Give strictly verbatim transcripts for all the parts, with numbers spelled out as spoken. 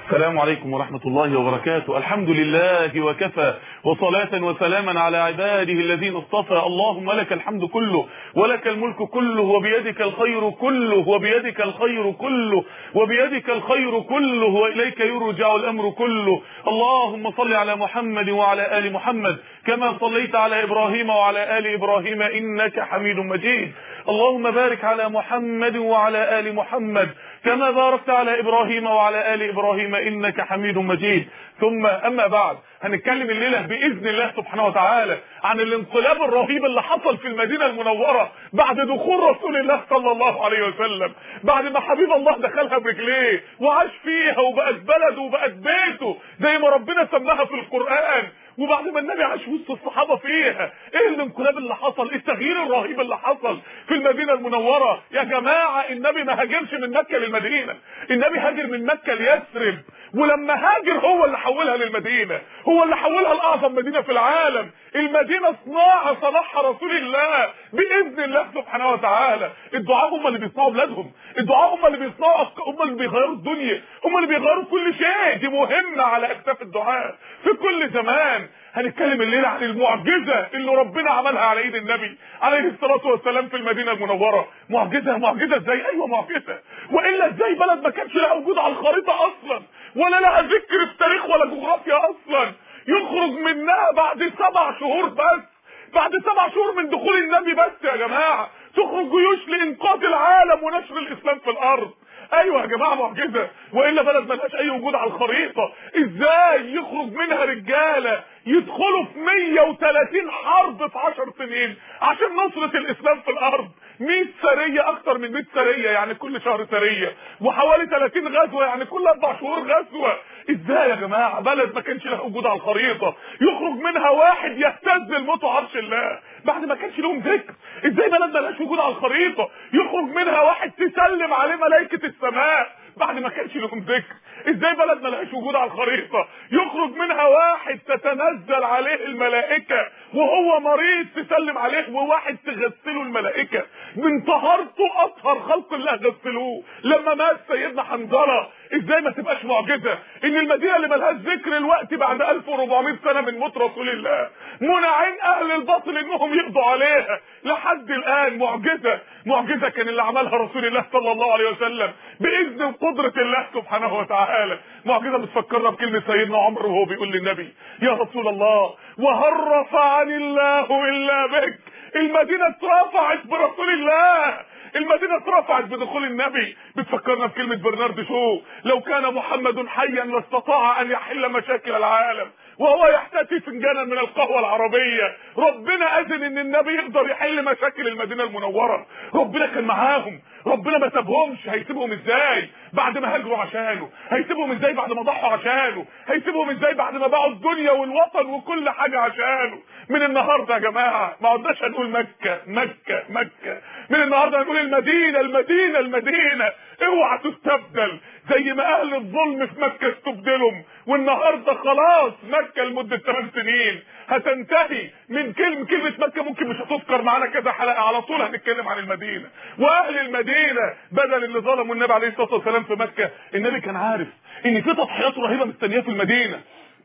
السلام عليكم ورحمة الله وبركاته. الحمد لله وكفى، وصلاة وسلاما على عباده الذين اصطفى. اللهم لك الحمد كله، ولك الملك كله، وبيدك الخير كله، وبيدك الخير كله، وبيدك الخير كله، وإليك يرجع الأمر كله. اللهم صل على محمد وعلى آل محمد كما صليت على إبراهيم وعلى آل إبراهيم إنك حميد مجيد. اللهم بارك على محمد وعلى آل محمد كما باركت على إبراهيم وعلى آل إبراهيم إنك حميد مجيد. ثم أما بعد، هنتكلم الليلة بإذن الله سبحانه وتعالى عن الانقلاب الرهيب اللي حصل في المدينة المنورة بعد دخول رسول الله صلى الله عليه وسلم، بعد ما حبيب الله دخلها برجليه وعاش فيها وبقت بلده وبقت بيته زي ما ربنا سماها في القرآن، وبعد ما النبي عاش وسط الصحابة فيها. ايه الانقلاب اللي حصل؟ ايه التغيير الرهيب اللي حصل في المدينة المنورة؟ يا جماعة، النبي ما هاجرش من مكة للمدينة، النبي هاجر من مكة ليثرب، ولما هاجر هو اللي حولها للمدينة، هو اللي حولها لأعظم مدينة في العالم. المدينة صناعة صنعها رسول الله بإذن الله سبحانه وتعالى. الدعاء هم اللي بيصنعوا بلادهم، الدعاء هم اللي بيصنعوا، هم اللي بيغيروا الدنيا، هم اللي بيغيروا كل شيء. دي مهمة على أكتاف الدعاء في كل زمان. هنتكلم الليلة عن المعجزة اللي ربنا عملها على ايد النبي عليه الصلاة والسلام في المدينة المنورة. معجزة معجزة ازاي؟ ايوه معجزة، والا ازاي بلد ما كانش لها وجود على الخريطة اصلا، ولا لها ذكر في تاريخ ولا جغرافيا اصلا، يخرج منها بعد سبع شهور بس، بعد سبع شهور من دخول النبي بس يا جماعة، تخرج جيوش لانقاذ العالم ونشر الاسلام في الارض. ايوه يا جماعه معجزه، والا بلد ملهاش اي وجود على الخريطه. ازاي يخرج منها رجاله يدخلوا في مية وتلاتين حرب في عشر سنين عشان نصره الاسلام في الارض؟ مية سريه، اكتر من مية سريه يعني كل شهر سريه، وحوالي تلاتين غزوه يعني كل اربع شهور غزوه. ازاي يا جماعه بلد ما كانش لها وجود على الخريطه يخرج منها واحد يهتز الموت عرش الله بعد ما كانش لهم ذكر؟ ازاي بلد ما لهاش وجود على الخريطه يخرج منها واحد تسلم عليه ملائكه السماء بعد ما كانش لهم ذكر؟ ازاي بلد ما لهاش وجود على الخريطه يخرج منها واحد تتنزل عليه الملائكه وهو مريض تسلم عليه، وواحد تغسله الملائكه من طهارته اطهر خلق الله غسلوه لما مات سيدنا حنظله؟ ازاي ما تبقاش معجزه ان المدينه اللي ملهاش ذكر الوقت بعد ألف وأربعمية سنه من موت رسول الله منعين اهل الباطل انهم يقضوا عليها لحد الان؟ معجزه معجزه كان اللي عملها رسول الله صلى الله عليه وسلم باذن وقدره الله سبحانه وتعالى. معجزه بتفكرنا بكلمه سيدنا عمر وهو بيقول للنبي: يا رسول الله، وهل رفعني الله الا بك؟ المدينه اترفعت برسول الله، المدينة اترفعت بدخول النبي. بتفكرنا بكلمة برنارد شو: لو كان محمد حيا لاستطاع ان يحل مشاكل العالم وهو يحتفي فنجانا من القهوة العربية. ربنا اذن ان النبي يقدر يحل مشاكل المدينة المنورة، ربنا كان معاهم، ربنا ما سابهمش. هيسيبهم ازاي بعد ما هاجروا عشانه؟ هيسيبهم ازاي بعد ما ضحوا عشانه؟ هيسيبهم ازاي بعد ما باعوا الدنيا والوطن وكل حاجة عشانه؟ من النهارده يا جماعة ما عدناش هنقول مكة مكة مكة، من النهارده هنقول المدينة المدينة المدينة. اوعى تستبدل زي ما اهل الظلم في مكة استبدلهم، والنهارده خلاص مكة لمدة ثمان سنين هتنتهي من كلمة كلمة مكة ممكن مش هتذكر معانا كذا حلقة، على طول هنتكلم عن المدينة واهل المدينة بدل اللي ظلموا النبي عليه الصلاة والسلام في مكة. النبي كان عارف ان في تضحيات رهيبة مستنياه في المدينة،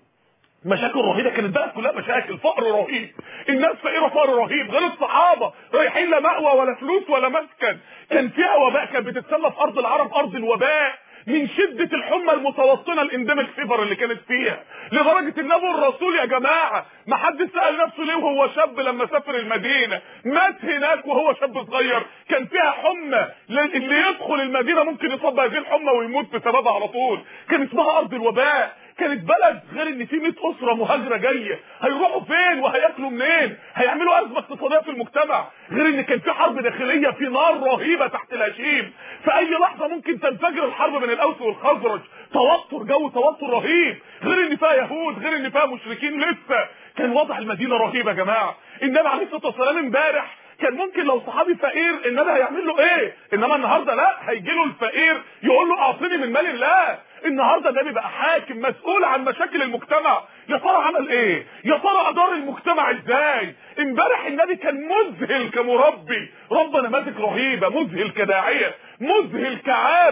مشاكل رهيبه، كانت بقى كلها مشاكل، فقر رهيب، الناس فقيره فقر رهيب، غير الصحابه رايحين لا مأوى ولا فلوس ولا مسكن. كان فيها وباء، كانت بتتسلى في ارض العرب ارض الوباء من شده الحمى المتوطنه الانديميك فيفر اللي كانت فيها، لدرجه ان ابو الرسول يا جماعه ما حد سال نفسه ليه وهو شاب لما سافر المدينه مات هناك وهو شاب صغير. كان فيها حمى اللي يدخل المدينه ممكن يصاب بهذه الحمى ويموت بسببها على طول. كان اسمها ارض الوباء، كانت بلد غير ان في مية اسره مهاجره جايه، هيروحوا فين وهياكلوا منين؟ هيعملوا ازمه اقتصاديه في المجتمع، غير ان كان في حرب داخليه، في نار رهيبه تحت الهشيم، في اي لحظه ممكن تنفجر الحرب بين الاوس والخزرج، توتر، جو توتر رهيب، غير ان فيها يهود، غير ان فيها مشركين لسه. كان وضع المدينه رهيب يا جماعه. النبي عليه الصلاه والسلام امبارح كان ممكن لو صحابي فقير النبي هيعمل له ايه؟ انما النهارده لا، هيجي له الفقير يقول له اعطني من مال الله. النهارده النبي بقى حاكم مسؤول عن مشاكل المجتمع. يا ترى عمل ايه؟ يا ترى ادار المجتمع ازاي؟ امبارح النبي كان مذهل كمربي، ربنا ماسك رهيبه، مذهل كداعيه، مذهل كعابد،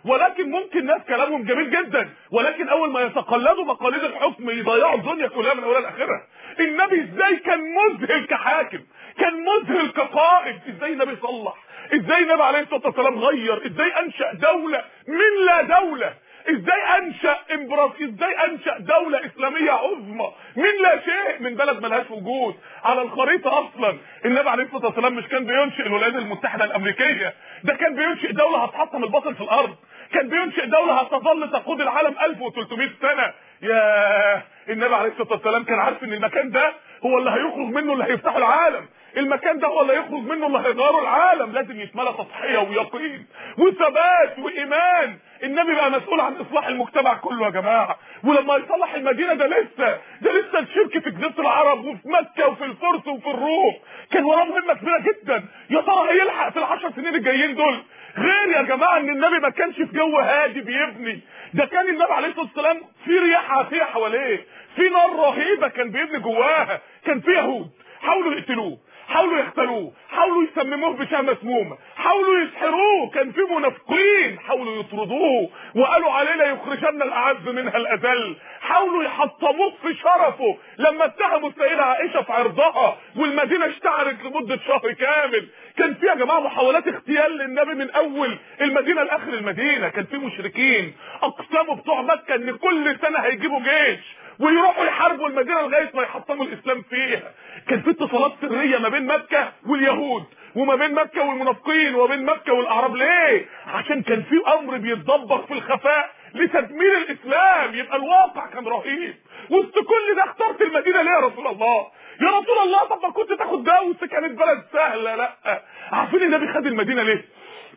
ولكن ممكن ناس كلامهم جميل جدا، ولكن اول ما يتقلدوا مقاليد الحكم يضيعوا الدنيا كلها من اولها لاخرها. النبي ازاي كان مذهل كحاكم، كان مذهل كقائد، ازاي النبي صلح، ازاي النبي عليه الصلاه والسلام غير، ازاي انشا دوله من لا دوله، ازاي انشا امبراطوريه، ازاي انشا دوله اسلاميه عظمى من لا شيء، من بلد ملهاش وجود على الخريطه اصلا. النبي عليه الصلاه والسلام مش كان بينشئ الولايات المتحده الامريكيه، ده كان بينشئ دوله هتحطم الباطل في الارض، كان بينشئ دوله هتظل تقود العالم ألف وثلاثمائة سنه. يا النبي عليه الصلاه والسلام كان عارف ان المكان ده هو اللي هيخرج منه اللي هيفتح العالم، المكان ده هو اللي هيخرج منه اللي هيغير العالم، لازم يتملى تضحيه ويقين وثبات وايمان. النبي بقى مسؤول عن اصلاح المجتمع كله يا جماعه، ولما يصلح المدينه ده لسه ده لسه الشرك في جزيره العرب وفي مكه وفي الفرس وفي الروم كان وراه مهمه كبيره جدا. يا ترى هيلحق في العشر سنين الجايين دول؟ غير يا جماعه ان النبي ما كانش في جو هادي بيبني، ده كان النبي عليه الصلاه والسلام في رياح عاتيه حواليه، في نار رهيبه كان بيبني جواها، كان في يهود حاولوا يقتلوه، حاولوا يقتلوه، حاولوا يسمموه بشاه مسمومه، حاولوا يسحروه، كان في منافقين حاولوا يطردوه وقالوا عليه لا يخرجن الاعز منها الاذل، حاولوا يحطموه في شرفه لما اتهموا السيده عائشه في عرضها والمدينه اشتعلت لمده شهر كامل. كان في يا جماعه محاولات اغتيال للنبي من اول المدينه لاخر المدينه، كان في مشركين اقسموا بتوع مكه ان كل سنه هيجيبوا جيش ويروحوا يحاربوا المدينه لغايه ما يحطموا الاسلام فيها. كان في اتصالات سريه ما بين مكه واليهود وما بين مكه والمنافقين وما بين مكه والاعراب. ليه؟ عشان كان في امر بيتدبر في الخفاء لتدمير الاسلام. يبقى الواقع كان رهيب. وسط كل ده اخترت المدينه ليه يا رسول الله؟ يا رسول الله طب ما كنت تاخد دوس، كانت بلد سهله. لا، عارفين النبي خد المدينه ليه؟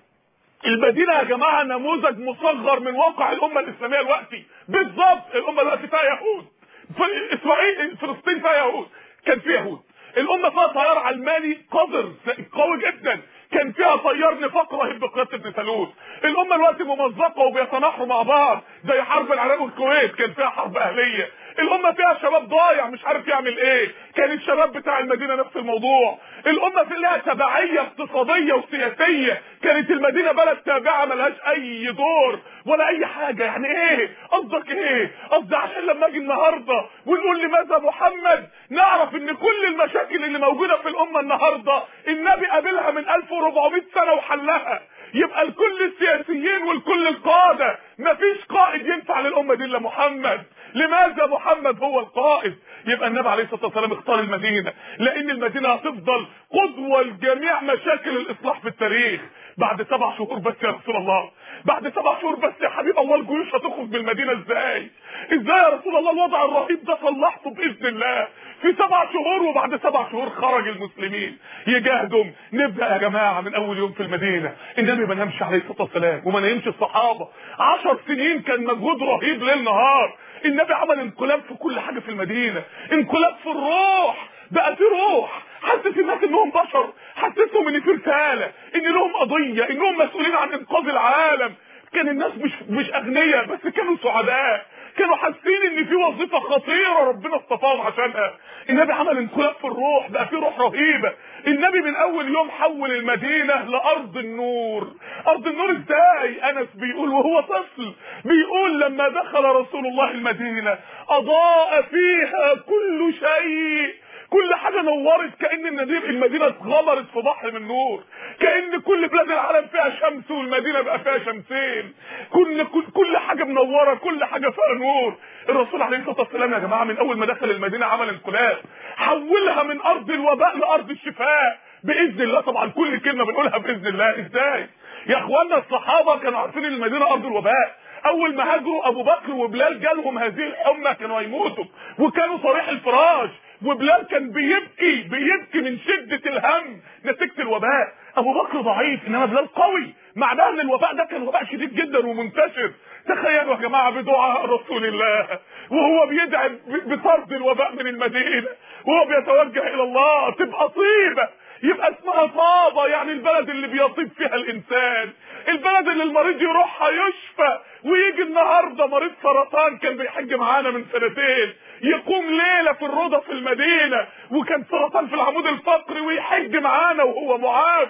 المدينه يا جماعه نموذج مصغر من واقع الامه الاسلاميه دلوقتي بالظبط. الامه دلوقتي فيها يهود، في اسرائيل فلسطين فيها يهود، كان فيها يهود. الامه فيها طيار علماني قذر قوي جدا، كان فيها طيار نفاق رهيب بقياده ابن سلول. الامه دلوقتي ممزقه وبيتناحروا مع بعض زي حرب العراق والكويت، كان فيها حرب اهليه. الامه فيها شباب ضايع مش عارف يعمل ايه، كان الشباب بتاع المدينه نفس الموضوع. الامه في لها تبعيه اقتصاديه وسياسيه، كانت المدينه بلد تابعه ملهاش اي دور ولا اي حاجه. يعني ايه قصدك ايه؟ قصدي عشان لما اجي النهارده ونقول لماذا محمد نعرف ان كل المشاكل اللي موجوده في الامه النهارده النبي قابلها من ألف وأربعمائة سنه وحلها. يبقى الكل السياسيين والكل القاده، مفيش قائد ينفع للامه دي الا محمد. لماذا محمد هو القائد؟ يبقى النبي عليه الصلاه والسلام اختار المدينه لان المدينه هتفضل قدوه لجميع مشاكل الاصلاح في التاريخ. بعد سبع شهور بس يا رسول الله، بعد سبع شهور بس يا حبيب الله، الجيوش هتخرج من المدينه ازاي؟ ازاي يا رسول الله الوضع الرهيب ده صلحته باذن الله في سبع شهور؟ وبعد سبع شهور خرج المسلمين يجاهدوا. نبدا يا جماعه من اول يوم في المدينه. النبي ما نامش عليه الصلاه والسلام وما نامش الصحابه، عشر سنين كان مجهود رهيب ليل نهار. النبي عمل انقلاب في كل حاجه في المدينه، انقلاب في الروح، بقى في روح، حسس الناس انهم بشر، حسسهم ان في رساله، ان لهم قضيه، انهم مسؤولين عن انقاذ العالم. كان الناس مش مش اغنياء بس، كانوا سعداء، كانوا حاسين ان في وظيفه خطيره ربنا اصطفاهم عشانها. النبي عمل انقلاب في الروح، بقى في روح رهيبه. النبي من اول يوم حول المدينه لارض النور. ارض النور ازاي؟ انس بيقول وهو طفل، بيقول لما دخل رسول الله المدينه اضاء فيها كل شيء، كل حاجه نورت، كأن المدينه اتغمرت في بحر من نور، كأن كل بلاد العالم فيها شمس والمدينه بقى فيها شمسين، كل كل, كل حاجه منوره، كل حاجه فيها نور. الرسول عليه الصلاه والسلام يا جماعه من اول ما دخل المدينه عمل انقلاب، حولها من ارض الوباء لارض الشفاء باذن الله. طبعا كل كلمه بنقولها باذن الله. ازاي يا اخوانا؟ الصحابه كانوا عارفين ان المدينه ارض الوباء. اول ما هاجروا ابو بكر وبلال جالهم هذه الحمى كانوا هيموتوا وكانوا صريح الفراش، وبلال كان بيبكي بيبكي من شده الهم نتيجه الوباء. ابو بكر ضعيف انما بلال قوي، معناه ان الوباء ده كان وباء شديد جدا ومنتشر. تخيلوا يا جماعه بدعاء رسول الله وهو بيدعي بطرد الوباء من المدينه وهو بيتوجه الى الله، تبقى طيبه، يبقى اسمها طابه، يعني البلد اللي بيطيب فيها الانسان، البلد اللي المريض يروحها يشفى. ويجي النهارده مريض سرطان كان بيحج معانا من سنتين، يقوم ليله في الروضه في المدينه وكان سرطان في العمود الفقري ويحج معانا وهو معافى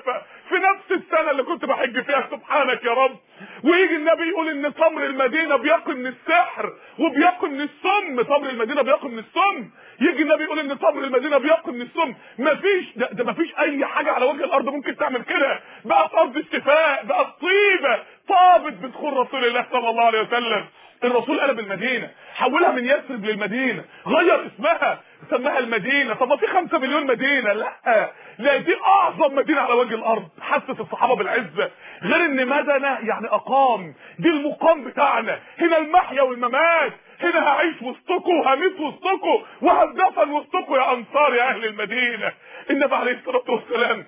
في نفس السنه اللي كنت بحج فيها، سبحانك يا رب. ويجي النبي يقول ان تمر المدينه بيقي من السحر وبيقي من السم، تمر المدينه بيقي من السم. يجي النبي يقول ان تمر المدينه بيقي من السم. مفيش ده, ده مفيش اي حاجه على وجه الارض ممكن تعمل كده. بقت ارض الشفاء، بقت طيبه، طابت بدخول رسول الله صلى الله عليه وسلم. الرسول قلب المدينه، حولها من يثرب للمدينه، غير اسمها، سماها المدينه. طب ما في خمسة مليون مدينه؟ لا، لا دي اعظم مدينه على وجه الارض، حست الصحابه بالعزه. غير ان مدنه يعني اقام، دي المقام بتاعنا، هنا المحيا والممات، هنا هعيش وسطكم وهميت وسطكم وهدفن وسطكم يا انصار يا اهل المدينه. النبي عليه الصلاه والسلام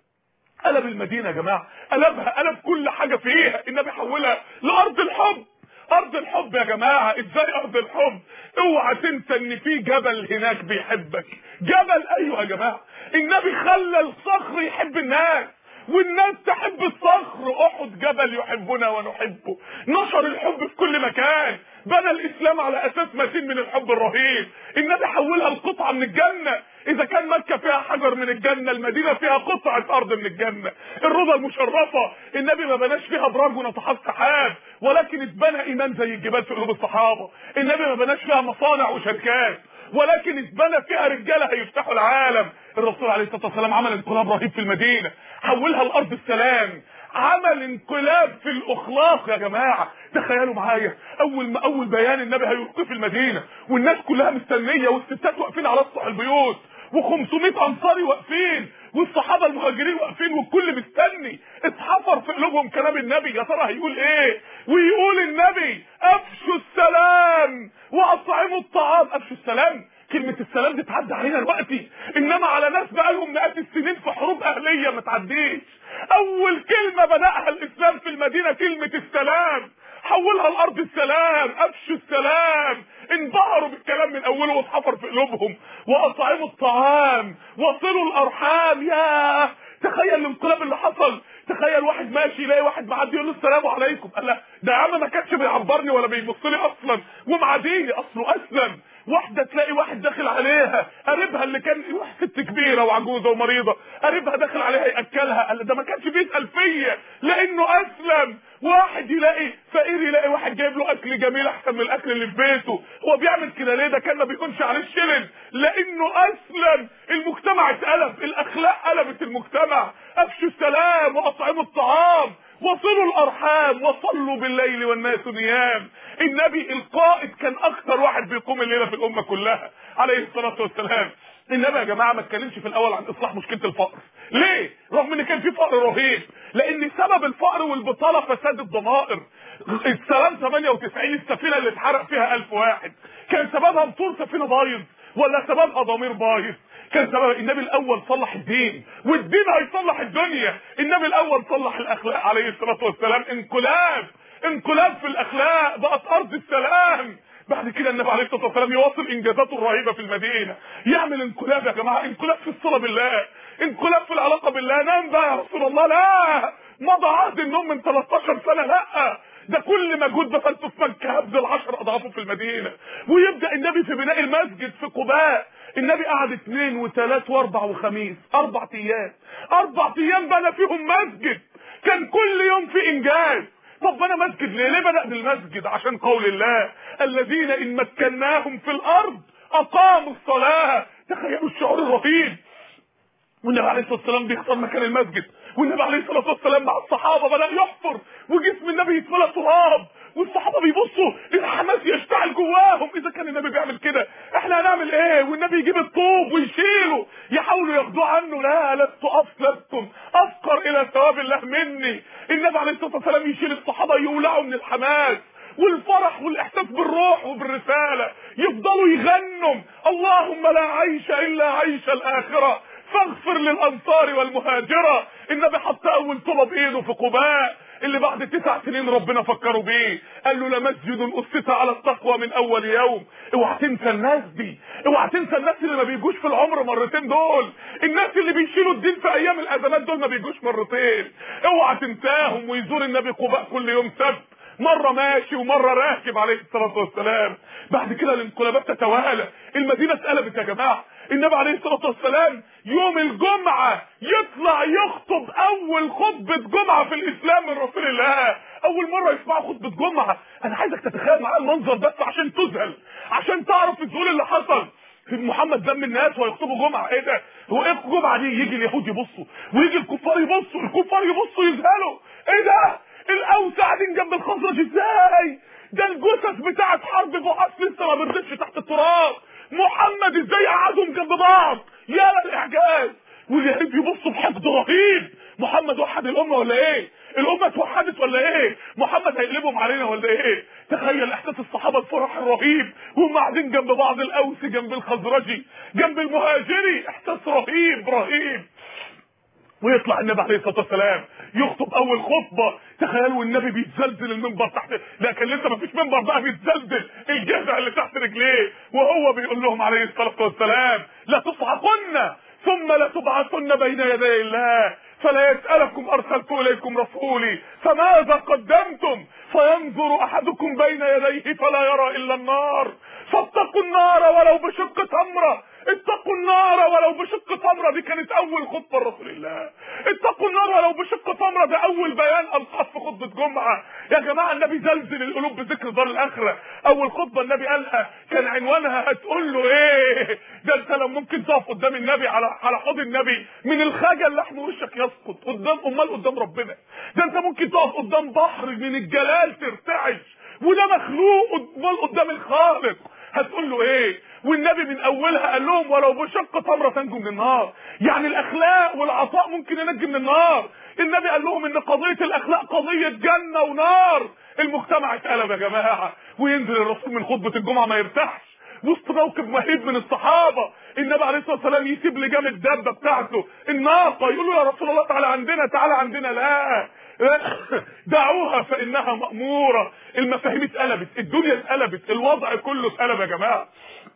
قلب المدينه يا جماعه، قلبها، قلب كل حاجه فيها. النبي حولها لارض الحب، ارض الحب يا جماعه. ازاي ارض الحب؟ اوعى تنسى ان في جبل هناك بيحبك، جبل. ايوه يا جماعه، النبي خلى الصخر يحب الناس والناس تحب الصخر. احد جبل يحبنا ونحبه، نشر الحب في كل مكان، بنى الاسلام على اساس متين من الحب الرهيب. النبي حولها لقطعه من الجنه. اذا كان مكه فيها حجر من الجنه، المدينه فيها قطعه ارض من الجنه، الروضه المشرفه. النبي ما بناش فيها ابراج وناطحات سحاب، ولكن اتبنى ايمان زي الجبال في قلوب الصحابه. النبي ما بناش فيها مصانع وشركات، ولكن اتبنى فيها رجاله هيفتحوا العالم. الرسول عليه الصلاه والسلام عمل انقلاب رهيب في المدينه، حولها لارض السلام، عمل انقلاب في الاخلاق يا جماعه. تخيلوا معايا، اول ما اول بيان النبي هيلقيه في المدينه والناس كلها مستنيه، والستات واقفين على سطح البيوت، وخمسمائة انصاري واقفين، والصحابه المهاجرين واقفين، والكل مستني. اتحفر في قلوبهم كلام النبي، يا ترى هيقول ايه؟ ويقول النبي: افشوا السلام واطعموا الطعام. افشوا السلام، كلمة السلام دي تعدي علينا دلوقتي، انما على ناس بقالهم مئات السنين في حروب اهلية ما تعديش. اول كلمة بدأها الاسلام في المدينة كلمة السلام، حولها لارض السلام، افشوا السلام. انبهروا بالكلام من اوله واتحفر في قلوبهم. واطعموا الطعام وصلوا الارحام. ياه، تخيل الانقلاب اللي حصل. تخيل واحد ماشي يلاقي واحد معدي يقول له السلام عليكم، قال لا ده يا عم ما كانش بيعبرني ولا بيبص لي اصلا ومعاديني، اصله اسلم. واحده تلاقي واحد داخل عليها، قريبها اللي كان ست كبيره وعجوزه ومريضه، قريبها داخل عليها ياكلها، قال ده ما كانش بيسال فيا لانه اسلم. واحد يلاقي فقير، يلاقي واحد جايب له اكل جميل احسن من الاكل اللي في بيته، هو بيعمل كده ليه؟ ده كان ما بيكونش عليه الشلل لانه اسلم. المجتمع اتقلب، الاخلاق قلبت المجتمع. افشوا السلام واطعموا الطعام وصلوا الارحام وصلوا بالليل والناس نيام. النبي القائد كان اكثر واحد بيقوم الليله في الامه كلها عليه الصلاه والسلام. النبي يا جماعه ما اتكلمش في الاول عن اصلاح مشكله الفقر. ليه؟ رغم ان كان في فقر رهيب، لان سبب الفقر والبطاله فساد الضمائر. السلام ثمانية وتسعين السفينه اللي اتحرق فيها ألف واحد، كان سببها موتور سفينه بايظ ولا سببها ضمير بايظ؟ كان سبب النبي الاول صلح الدين، والدين هيصلح الدنيا. النبي الاول صلح الاخلاق عليه الصلاه والسلام. انقلاب، انقلاب في الاخلاق، بقت ارض السلام. بعد كده النبي عليه الصلاه والسلام يواصل انجازاته الرهيبه في المدينه، يعمل انقلاب يا جماعه، انقلاب في الصلاه بالله، انقلاب في العلاقه بالله. نام بقى يا رسول الله، لا، مضى عهد النوم من تلتاشر سنه، لا، ده كل مجهود بذلته في مكه هبذل عشر اضعافه في المدينه. ويبدا النبي في بناء المسجد في قباء. النبي قعد اثنين وثلاث واربع وخميس، اربع ايام، اربع ايام بنى فيهم مسجد، كان كل يوم في انجاز. طب بنى مسجد ليه؟ ليه بدأ بالمسجد؟ عشان قول الله: الذين ان مكناهم في الارض اقاموا الصلاه. تخيلوا الشعور الرهيب. والنبي عليه الصلاه والسلام بيختار مكان المسجد، والنبي عليه الصلاه والسلام مع الصحابه بدأ يحفر، وجسم النبي يتملى تراب، والصحابه بيبصوا الحماس يشتعل جواهم. اذا كان النبي بيعمل كده احنا هنعمل ايه؟ والنبي يجيب الطوب ويشيله، يحاولوا ياخدوه عنه، لا، لست لستم افقر الى ثواب الله مني. النبي عليه الصلاه والسلام يشيل الصحابه يولعوا من الحماس والفرح والاحساس بالروح وبالرساله، يفضلوا يغنوا: اللهم لا عيش الا عيش الاخره فاغفر للانصار والمهاجره. النبي حط اول طلب ايده في قباء اللي بعد تسع سنين ربنا فكروا بيه، قال له: لمسجد اسس على التقوى من اول يوم. اوعى تنسى الناس دي، اوعى تنسى الناس اللي ما بيجوش في العمر مرتين دول، الناس اللي بيشيلوا الدين في ايام الازمات دول ما بيجوش مرتين، اوعى تنساهم. ويزور النبي قباء كل يوم سبت مره ماشي ومره راكب عليه الصلاه والسلام. بعد كده الانقلابات تتوالى، المدينه اتقلبت يا جماعه. النبي عليه الصلاه والسلام يوم الجمعه يطلع يخطب اول خطبه جمعه في الاسلام من رسول الله، اول مره يسمعوا خطبه جمعه. انا عايزك تتخيل معايا المنظر بس عشان تذهل، عشان تعرف الذهول اللي حصل. في محمد دم الناس ويخطبوا جمعه، ايه ده؟ هو ايه الجمعه دي؟ يجي اليهود يبصوا ويجي الكفار يبصوا، الكفار يبصوا يذهلوا، ايه ده؟ الاوس قاعدين جنب الخزرج ازاي؟ ده الجثث بتاعت حرب بعاث لسه ما بردتش تحت التراب، محمد ازاي قعدهم جنب بعض؟ يا الاعجاز. واليهود يبصوا بحقد رهيب، محمد وحد الامه ولا ايه؟ الامه اتوحدت ولا ايه؟ محمد هيقلبهم علينا ولا ايه؟ تخيل احساس الصحابه الفرح الرهيب وهم قاعدين جنب بعض، الاوسي جنب الخزرجي جنب المهاجري، احساس رهيب رهيب. ويطلع النبي عليه الصلاه والسلام يخطب اول خطبه، تخيلوا النبي بيتزلزل المنبر تحت، لكن لسه ما فيش منبر بقى، بيتزلزل الجذع اللي تحت رجليه، وهو بيقول لهم عليه الصلاه والسلام لا تصعقن ثم لتبعثن بين يدي الله فلا يسألكم أرسلت إليكم رسولي فماذا قدمتم فينظر أحدكم بين يديه فلا يرى إلا النار فاتقوا النار ولو بشق تمرة، اتقوا النار ولو بشق تمرة. دي كانت أول خطبة لرسول الله، اتقوا النار ولو بشق تمرة، ده أول بيان ألقاه في خطبة جمعة. يا جماعة النبي زلزل القلوب بذكر دار الآخرة. أول خطبة النبي قالها كان عنوانها هتقول له إيه؟ ده أنت لو ممكن تقف قدام النبي على على حوض النبي من الخجل لحم وشك يسقط قدام، أمال قدام ربنا؟ ده أنت ممكن تقف قدام بحر من الجلال ترتعش، وده مخلوق امال قدام الخالق هتقول له ايه؟ والنبي من اولها قال لهم ولو بشق تمره تنجو من النار، يعني الاخلاق والعطاء ممكن ينجي من النار. النبي قال لهم ان قضيه الاخلاق قضيه جنه ونار. المجتمع اتقلب يا جماعه، وينزل الرسول من خطبه الجمعه ما يرتاحش وسط موكب مهيب من الصحابه. النبي عليه الصلاه والسلام يسيب لجام الدابه بتاعته الناقه، يقول له يا رسول الله تعالى عندنا تعالى عندنا، لا دعوها فانها مأمورة. المفاهيم اتقلبت، الدنيا اتقلبت، الوضع كله اتقلب يا جماعة،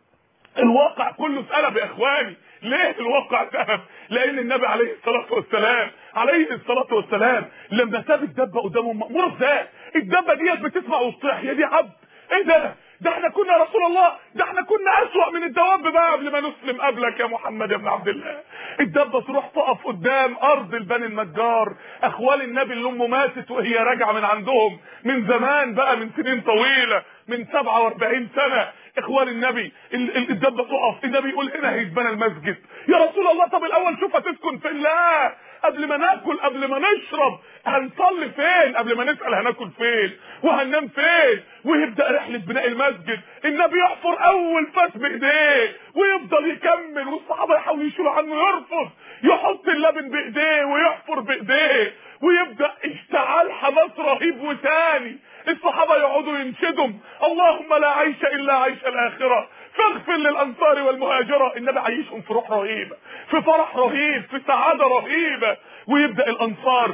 الواقع كله اتقلب يا اخواني. ليه الواقع اتقلب؟ لان النبي عليه الصلاة والسلام عليه الصلاة والسلام لما ساب الدبة قدامهم مأمورة ازاي؟ الدبة ديت بتسمع وتصيح، يا دي عبد ايه ده؟ ده احنا كنا يا رسول الله، ده احنا كنا اسوأ من الدواب بقى قبل ما نسلم قبلك يا محمد يا ابن عبد الله. الدبه تروح تقف قدام ارض البني النجار، اخوال النبي اللي امه ماتت وهي راجعه من عندهم من زمان بقى، من سنين طويله، من سبعة واربعين سنه. اخوال النبي الدبه تقف، النبي يقول هنا هيتبنى المسجد. يا رسول الله طب الاول شوف هتسكن فين؟ لا، قبل ما ناكل قبل ما نشرب هنصلي فين؟ قبل ما نسأل هناكل فين وهننام فين؟ ويبدأ رحلة بناء المسجد. النبي يحفر اول فاس بايديه ويفضل يكمل، والصحابة يحاولوا يشيلوا عنه يرفض، يحط اللبن بايديه ويحفر بايديه، ويبدأ اشتعال حماس رهيب وثاني. الصحابة يقعدوا ينشدوا اللهم لا عيش الا عيش الاخرة فاغفر للانصار والمهاجرة. النبي عايشهم في روح رهيبة، في فرح رهيب، في سعادة رهيبة. ويبدأ الانصار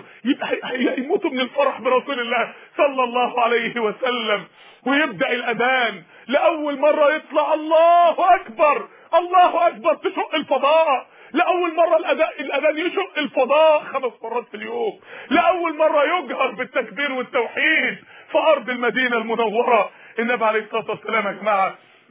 يموتوا من الفرح برسول الله صلى الله عليه وسلم. ويبدأ الاذان لأول مرة يطلع الله اكبر الله اكبر تشق الفضاء. لأول مرة الأذان الأذان يشق الفضاء خمس مرات في اليوم. لأول مرة يجهر بالتكبير والتوحيد في أرض المدينة المنورة. النبي عليه الصلاة والسلام يا جماعة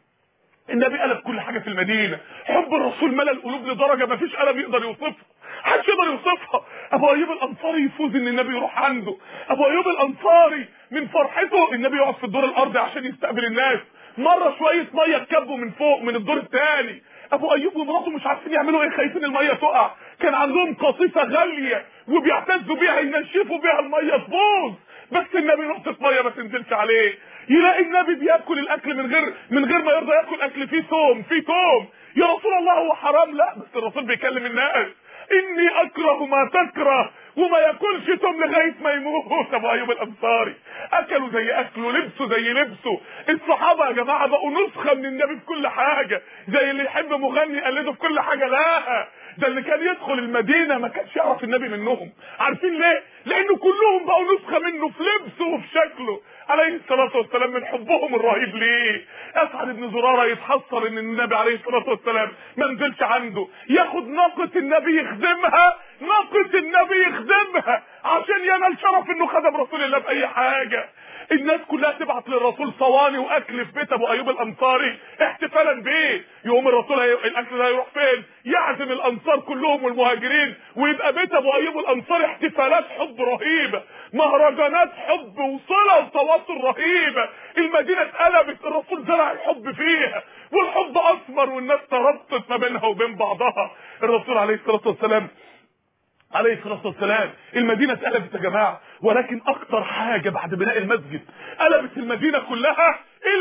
النبي قلب كل حاجة في المدينة. حب الرسول ملأ القلوب لدرجة ما فيش قلب يقدر يوصفها، محدش يقدر يوصفها. ابو ايوب الانصاري يفوز ان النبي يروح عنده. ابو ايوب الانصاري من فرحته النبي يقف في الدور الارضي عشان يستقبل الناس، مرة شوية مية اتكبوا من فوق من الدور الثاني. ابو ايوب ومراته مش عارفين يعملوا ايه، خايفين المية تقع. كان عندهم قصيصة غالية وبيعتزوا بيها ينشفوا بيها المية تبوظ، بس النبي نقطة مية ما تنزلش عليه. يلاقي النبي بياكل الاكل من غير من غير ما يرضى ياكل اكل فيه ثوم فيه ثوم. يا رسول الله هو حرام؟ لا، بس الرسول بيكلم الناس اني اكره ما تكره، وما ياكلش ثوم لغايه ما يموت. ابو ايوب الانصاري اكلوا زي اكله، لبسوا زي لبسه. الصحابه يا جماعه بقوا نسخه من النبي في كل حاجه، زي اللي يحب مغني يقلده في كل حاجه. لا، ده اللي كان يدخل المدينه ما كانش يعرف النبي منهم. عارفين ليه؟ لانه كلهم بقوا نسخه منه في لبسه وفي شكله عليه الصلاه والسلام من حبهم الرهيب ليه. اسعد بن زراره يتحسر ان النبي عليه الصلاه والسلام ما نزلش عنده، ياخد ناقه النبي يخدمها ناقة النبي يخدمها عشان ينال شرف انه خدم رسول الله باي حاجة. الناس كلها تبعت للرسول صواني واكل في بيت ابو ايوب الانصاري احتفالا بيه. يقوم الرسول هي... الاكل ده هيروح فين؟ يعزم الانصار كلهم والمهاجرين، ويبقى بيت ابو ايوب الانصاري احتفالات حب رهيبه، مهرجانات حب وصله وتواصل رهيبه. المدينه اتقلبت، الرسول زرع الحب فيها، والحب اثمر والناس تربطت ما بينها وبين بعضها. الرسول عليه الصلاه والسلام عليه الصلاه والسلام المدينه اتقلبت يا جماعه، ولكن اكتر حاجه بعد بناء المسجد قلبت المدينه كلها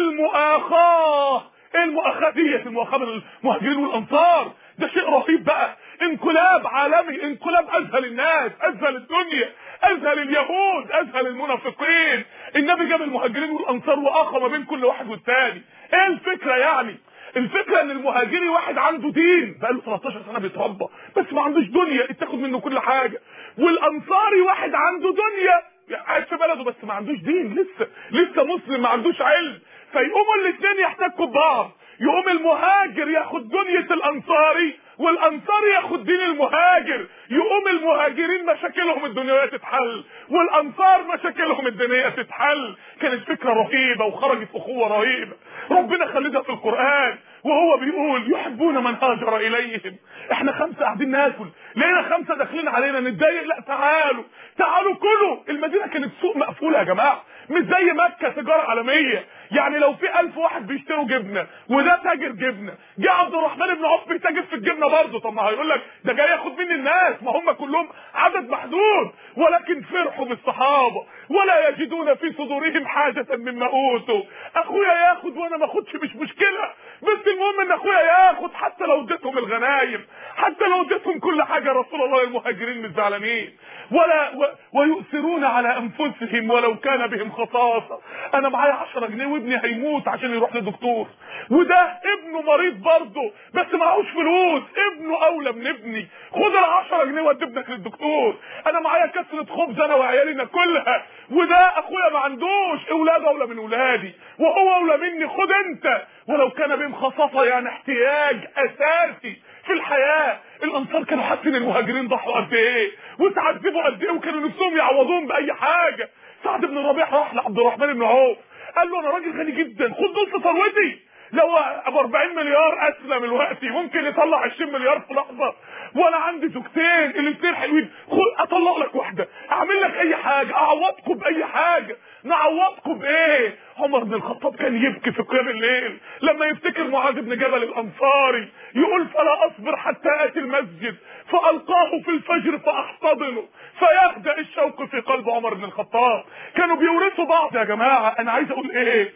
المؤاخاه. المؤاخاه ديت المؤاخاه بين المهاجرين والانصار، ده شيء رهيب بقى، انقلاب عالمي، انقلاب اذهل الناس، اذهل الدنيا، اذهل اليهود، اذهل المنافقين. النبي جاب المهاجرين والانصار واخى ما بين كل واحد والتاني. ايه الفكره يعني؟ الفكره ان المهاجري واحد عنده دين بقاله تلتاشر سنه بيتربى بس ما عندوش دنيا اتاخد منه كل حاجه، والانصاري واحد عنده دنيا قاعد في بلده بس ما عندوش دين، لسه لسه مسلم ما عندوش علم، فيقوموا الاثنين يحتكوا ببعض. يقوم المهاجر ياخد دنيا الانصاري والانصاري ياخد دين المهاجر، يقوم المهاجرين مشاكلهم الدنيويه تتحل والانصار مشاكلهم الدينيه تتحل. كانت فكره رهيبه وخرجت اخوه رهيبه. ربنا خلدها في القران وهو بيقول يحبون من هاجر اليهم. احنا خمسه قاعدين ناكل، لقينا خمسه داخلين علينا نتضايق، لا تعالوا تعالوا كلوا. المدينه كانت سوق مقفوله يا جماعه، مش زي مكه تجاره عالميه. يعني لو في ألف واحد بيشتروا جبنه وده تاجر جبنه، جه عبد الرحمن بن عوف بيتاجر في الجبنه برضه، طب ما هيقول لك ده جاي ياخد مني الناس، ما هم كلهم عدد محدود. ولكن فرحوا بالصحابه ولا يجدون في صدورهم حاجه مما اوتوا. اخويا ياخد وانا ما اخدش مش مشكله، بس المهم ان اخويا ياخد، حتى لو اديتهم الغنايم، حتى لو اديتهم كل حاجه. رسول الله المهاجرين مش زعلانين ولا و... ويؤثرون على انفسهم ولو كان بهم خصاصه. انا معايا عشرة جنيه وابني هيموت عشان يروح لدكتور، وده ابنه مريض برضه بس معهوش فلوس، ابنه اولى من ابني، خد ال عشرة جنيه ودي ابنك للدكتور. انا معايا كسرة خبز انا وعيالي ناكلها، وده اخويا ما عندوش، اولاده اولى من اولادي وهو اولى مني، خد انت. ولو كان بهم خصاصه يعني احتياج اساسي في الحياه. الانصار كانوا حاسين المهاجرين ضحوا قد ايه وتعذبوا قد ايه، وكانوا نفسهم يعوضوهم باي حاجه. سعد بن ربيع راح لعبد الرحمن بن عوف قال له انا راجل غني جدا، خد نص ثروتي، لو ابو أربعين مليار اسلم دلوقتي ممكن يطلع عشرين مليار في لحظه، وانا عندي زوجتين الاثنين حلوين، خد اطلع لك واحده، اعمل لك اي حاجه، اعوضكم باي حاجه. نعوضكم بايه؟ عمر بن الخطاب كان يبكي في قيام الليل لما يفتكر معاذ بن جبل الانصاري يقول فلا اصبر حتى اتي المسجد فالقاه في الفجر فاحتضنه فيهدأ الشوق في قلب عمر بن الخطاب. كانوا بيورثوا بعض يا جماعه. انا عايز اقول ايه؟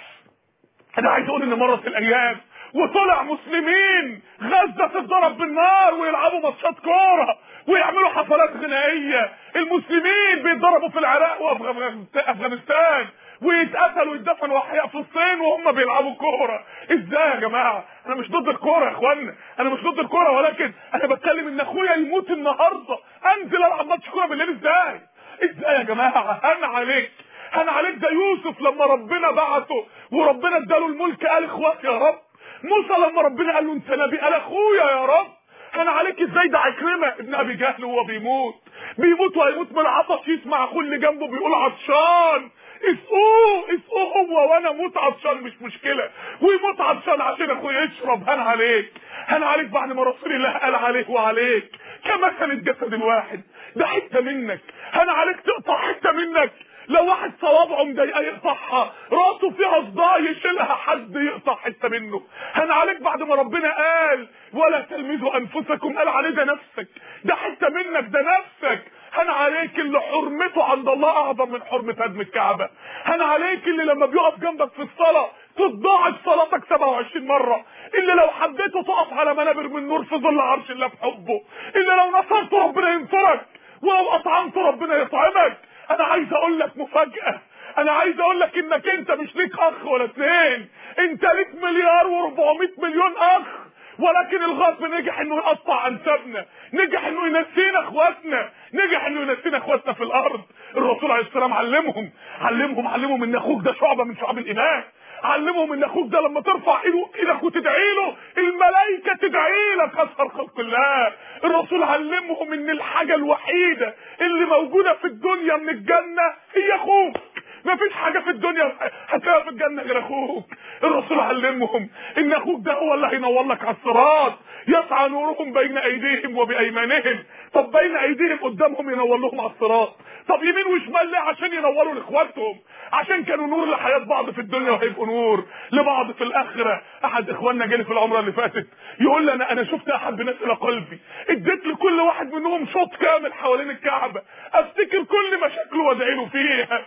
انا عايز اقول ان مرت الايام وطلع مسلمين غزة تتضرب بالنار ويلعبوا ماتشات كوره ويعملوا حفلات غنائيه. المسلمين بيتضربوا في العراق وافغانستان ويتقتلوا ويتدفنوا احياء في الصين وهم بيلعبوا كوره. ازاي يا جماعه؟ انا مش ضد الكوره يا اخوانا، انا مش ضد الكوره، ولكن انا بتكلم ان اخويا يموت النهارده انزل العب ماتش كوره بالليل. ازاي؟ ازاي يا جماعه؟ هن عليك هن عليك. ده يوسف لما ربنا بعته وربنا اداله الملك قال اخواتي يا رب. موسى لما ربنا قال له انت نبي قال اخويا يا رب. هن عليك ازاي؟ ده عكرمه ابن ابي جهل وهو بيموت بيموت وهيموت من العطش، يسمع اخوه اللي جنبه بيقول عطشان، اسقوه اسقوه هو وانا اموت عطشان مش مشكله، ويموت عطشان عشان اخويا يشرب. هن عليك هن عليك بعد ما رسول الله قال عليه وعليك كمثل الجسد الواحد، ده حته منك. هن عليك تقطع حته منك. لو واحد صوابعه مضايقه يقطعها، راسه فيها صداع يشيلها حد يقطع حته منه. هن عليك بعد ما ربنا قال ولا تلمزوا انفسكم قال عليه ده نفسك، ده حته منك، ده نفسك. هن عليك اللي حرمته عند الله اعظم من حرمه هدم الكعبه. هن عليك اللي لما بيقف جنبك في الصلاه تضاعف صلاتك سبعة وعشرين مره، اللي لو حبيته تقف على منابر من نور في ظل عرش الله بحبه، اللي لو نصرت ربنا ينصرك ولو اطعمت ربنا يطعمك. انا عايز اقول لك مفاجأة، انا عايز اقول لك انك انت مش ليك اخ ولا اتنين، انت ليك مليار واربعمائة مليون اخ، ولكن الغرب نجح انه يقطع انسابنا، نجح انه ينسينا اخواتنا، نجح انه ينسينا اخواتنا في الارض. الرسول عليه السلام علمهم علمهم علمهم ان اخوك ده شعبة من شعب الايمان. علمهم ان اخوك ده لما ترفع ايدك وتدعي له الملائكه تدعي لك اثر خلق الله. الرسول علمهم ان الحاجه الوحيده اللي موجوده في الدنيا من الجنه هي اخوك. مفيش حاجه في الدنيا هتلاقيها في الجنه غير اخوك. الرسول علمهم ان اخوك ده هو اللي هينور لك على الصراط، يسعى نورهم بين ايديهم وبايمانهم. طب بين ايديهم قدامهم ينور لهم على الصراط، طب يمين وشمال ليه؟ عشان ينوروا لاخواتهم، عشان كانوا نور لحياه بعض في الدنيا وهيبقوا نور لبعض في الاخره. احد اخواننا جالي في العمره اللي فاتت يقول لي انا انا شفت احد الناس الى قلبي، اديت لكل واحد منهم شوط كامل حوالين الكعبه افتكر كل مشاكله وادعي له فيها.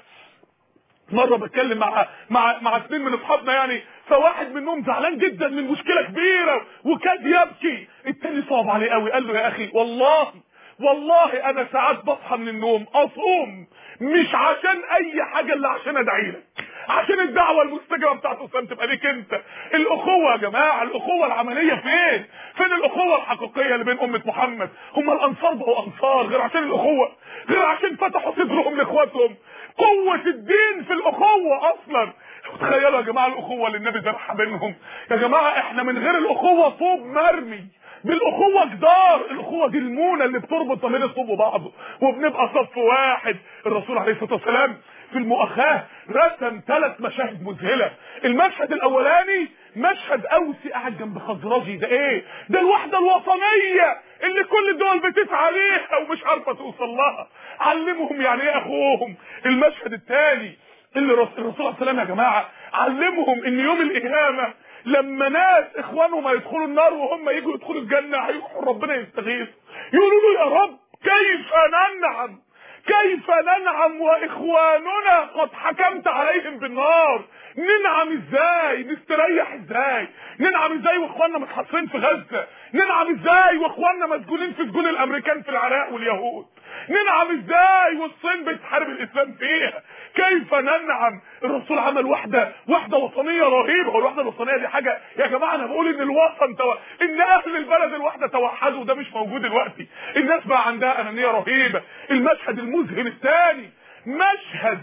مره بتكلم مع مع مع اثنين من اصحابنا يعني، فواحد منهم زعلان جدا من مشكله كبيره وكاد يبكي، التاني صعب عليه قوي، قال له يا اخي والله والله انا ساعات بصحى من النوم اصوم مش عشان اي حاجه الا عشان ادعي لك، عشان الدعوه المستجابه بتاعت اسامه تبقى ليك انت. الاخوه يا جماعه، الاخوه العمليه فين؟ فين الاخوه الحقيقيه اللي بين امه محمد؟ هم الانصار بقوا انصار غير عشان الاخوه، غير عشان فتحوا صدرهم لاخواتهم. قوه الدين في الاخوه اصلا. تخيلوا يا جماعه الاخوه اللي النبي زرعها بينهم. يا جماعه احنا من غير الاخوه طوب مرمي، بالاخوه جدار. الاخوه دي المونه اللي بتربط بين الطوب وبعضه وبنبقى صف واحد. الرسول عليه الصلاه والسلام في المؤاخاه رسم ثلاث مشاهد مذهله. المشهد الاولاني مشهد اوسي قاعد جنب خزرجي، ده ايه؟ ده الوحده الوطنيه اللي كل الدول بتسعى ليها ومش عارفه توصل لها. علمهم يعني ايه اخوهم. المشهد الثاني اللي الرسول عليه الصلاه والسلام يا جماعه علمهم ان يوم القيامه لما ناس اخوانهم هيدخلوا النار وهم يجوا يدخلوا الجنه هيروحوا ربنا يستغيث يقولوا له يا رب كيف ننعم كيف ننعم واخواننا قد حكمت عليهم بالنار. ننعم ازاي؟ نستريح ازاي؟ ننعم ازاي واخواننا متحصرين في غزه؟ ننعم ازاي واخواننا مسجونين في سجون الامريكان في العراق واليهود؟ ننعم ازاي والصين بتحارب الاسلام فيها؟ كيف ننعم؟ الرسول عمل وحده وحده وطنيه رهيبه. والوحده الوطنيه دي حاجه يا جماعه، انا بقول ان الوطن تو... ان اهل البلد الوحده توحدوا وده مش موجود دلوقتي. الناس بقى عندها انانيه رهيبه. المشهد المذهل الثاني مشهد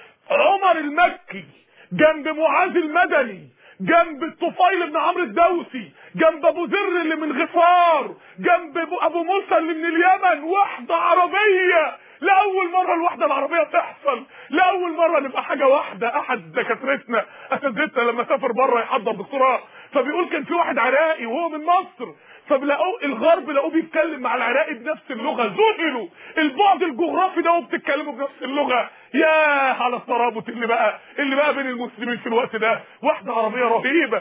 عمر المكي جنب معاذ المدني، جنب الطفيل بن عمرو الدوسي، جنب ابو ذر اللي من غفار، جنب ابو موسى اللي من اليمن. وحده عربيه لاول مره، الوحده العربيه تحصل لاول مره، نبقى حاجه واحده. احد دكاترتنا اساتذتنا لما سافر بره يحضر دكتوراه فبيقول كان في واحد عراقي وهو من مصر، فبلاقوه الغرب لقوه بيتكلم مع العراقي بنفس اللغه، ذهلوا البعد الجغرافي ده وبتتكلموا بنفس اللغه. يا على الترابط اللي بقى اللي بقى بين المسلمين في الوقت ده. وحده عربيه رهيبه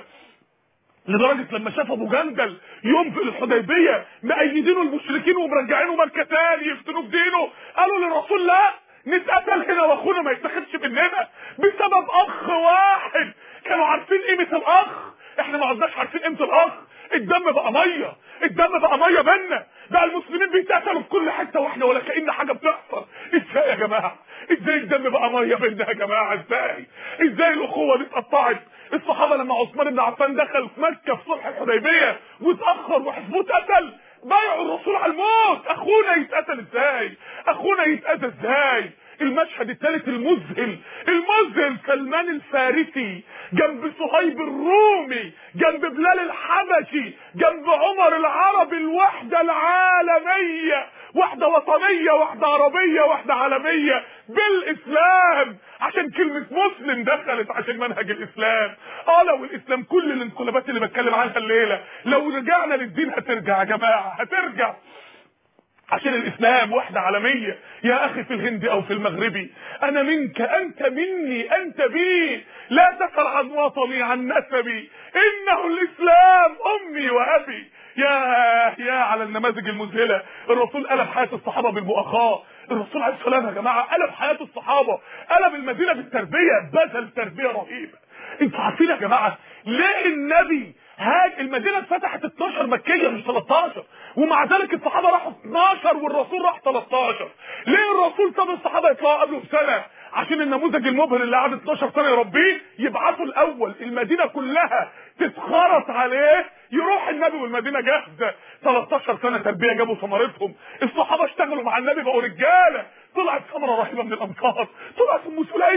لدرجه لما شاف ابو جندل يوم في الحديبيه مأيدينه المشركين ومرجعينه مكه تاني يفتنوا بدينه، قالوا للرسول لا نتقتل هنا واخونا ما يتاخدش مننا بسبب اخ واحد. كانوا عارفين قيمه الاخ، احنا ما عدناش عارفين قيمه الاخ. الدم بقى ميه، الدم بقى ميه بينا، بقى المسلمين بيتقتلوا في كل حته واحنا ولا كأن حاجه بتحصل. ازاي يا جماعه؟ ازاي الدم بقى ميه بينا يا جماعه؟ ازاي؟ ازاي الاخوه دي اتقطعت؟ الصحابه لما عثمان بن عفان دخل في مكه في صلح الحديبيه واتاخر وحزبه اتقتل بايعوا الرسول على الموت. اخونا يتقتل ازاي؟ اخونا يتأذى ازاي؟ المشهد الثالث المذهل المذهل سلمان الفارسي جنب صهيب الرومي، جنب بلال الحبشي، جنب عمر العربي. الوحده العالميه، وحده وطنيه، وحده عربيه، وحده عالميه بالاسلام. عشان كلمه مسلم دخلت عشان منهج الاسلام. اه لو الاسلام كل الانقلابات اللي بتكلم عنها الليله لو رجعنا للدين هترجع يا جماعه، هترجع عشان الاسلام وحده عالميه. يا اخي في الهند او في المغربي، انا منك انت مني انت بي، لا تسأل عن وطني عن نسبي، انه الاسلام امي وابي. يا يا على النماذج المذهله. الرسول قلب حياه الصحابه بالمؤاخاه. الرسول عليه الصلاه والسلام يا جماعه قلب حياه الصحابه، قلب المدينه بالتربيه، بذل تربيه رهيبه. انتوا عارفين يا جماعه ليه النبي هاج المدينه اتفتحت اتناشر مكيه مش تلتاشر، ومع ذلك الصحابه راحوا اتناشر والرسول راح تلتاشر؟ ليه الرسول ساب الصحابه يطلعوا قبله بسنه؟ عشان النموذج المبهر اللي قعد اتناشر سنه يربيه يبعثوا الاول المدينه كلها تتخرط عليه، يروح النبي والمدينه جاهزه. تلتاشر سنه تربيه جابوا ثمرتهم. الصحابه اشتغلوا مع النبي بقوا رجاله. طلعت ثمره رهيبه من الانصار، طلعت ام سليم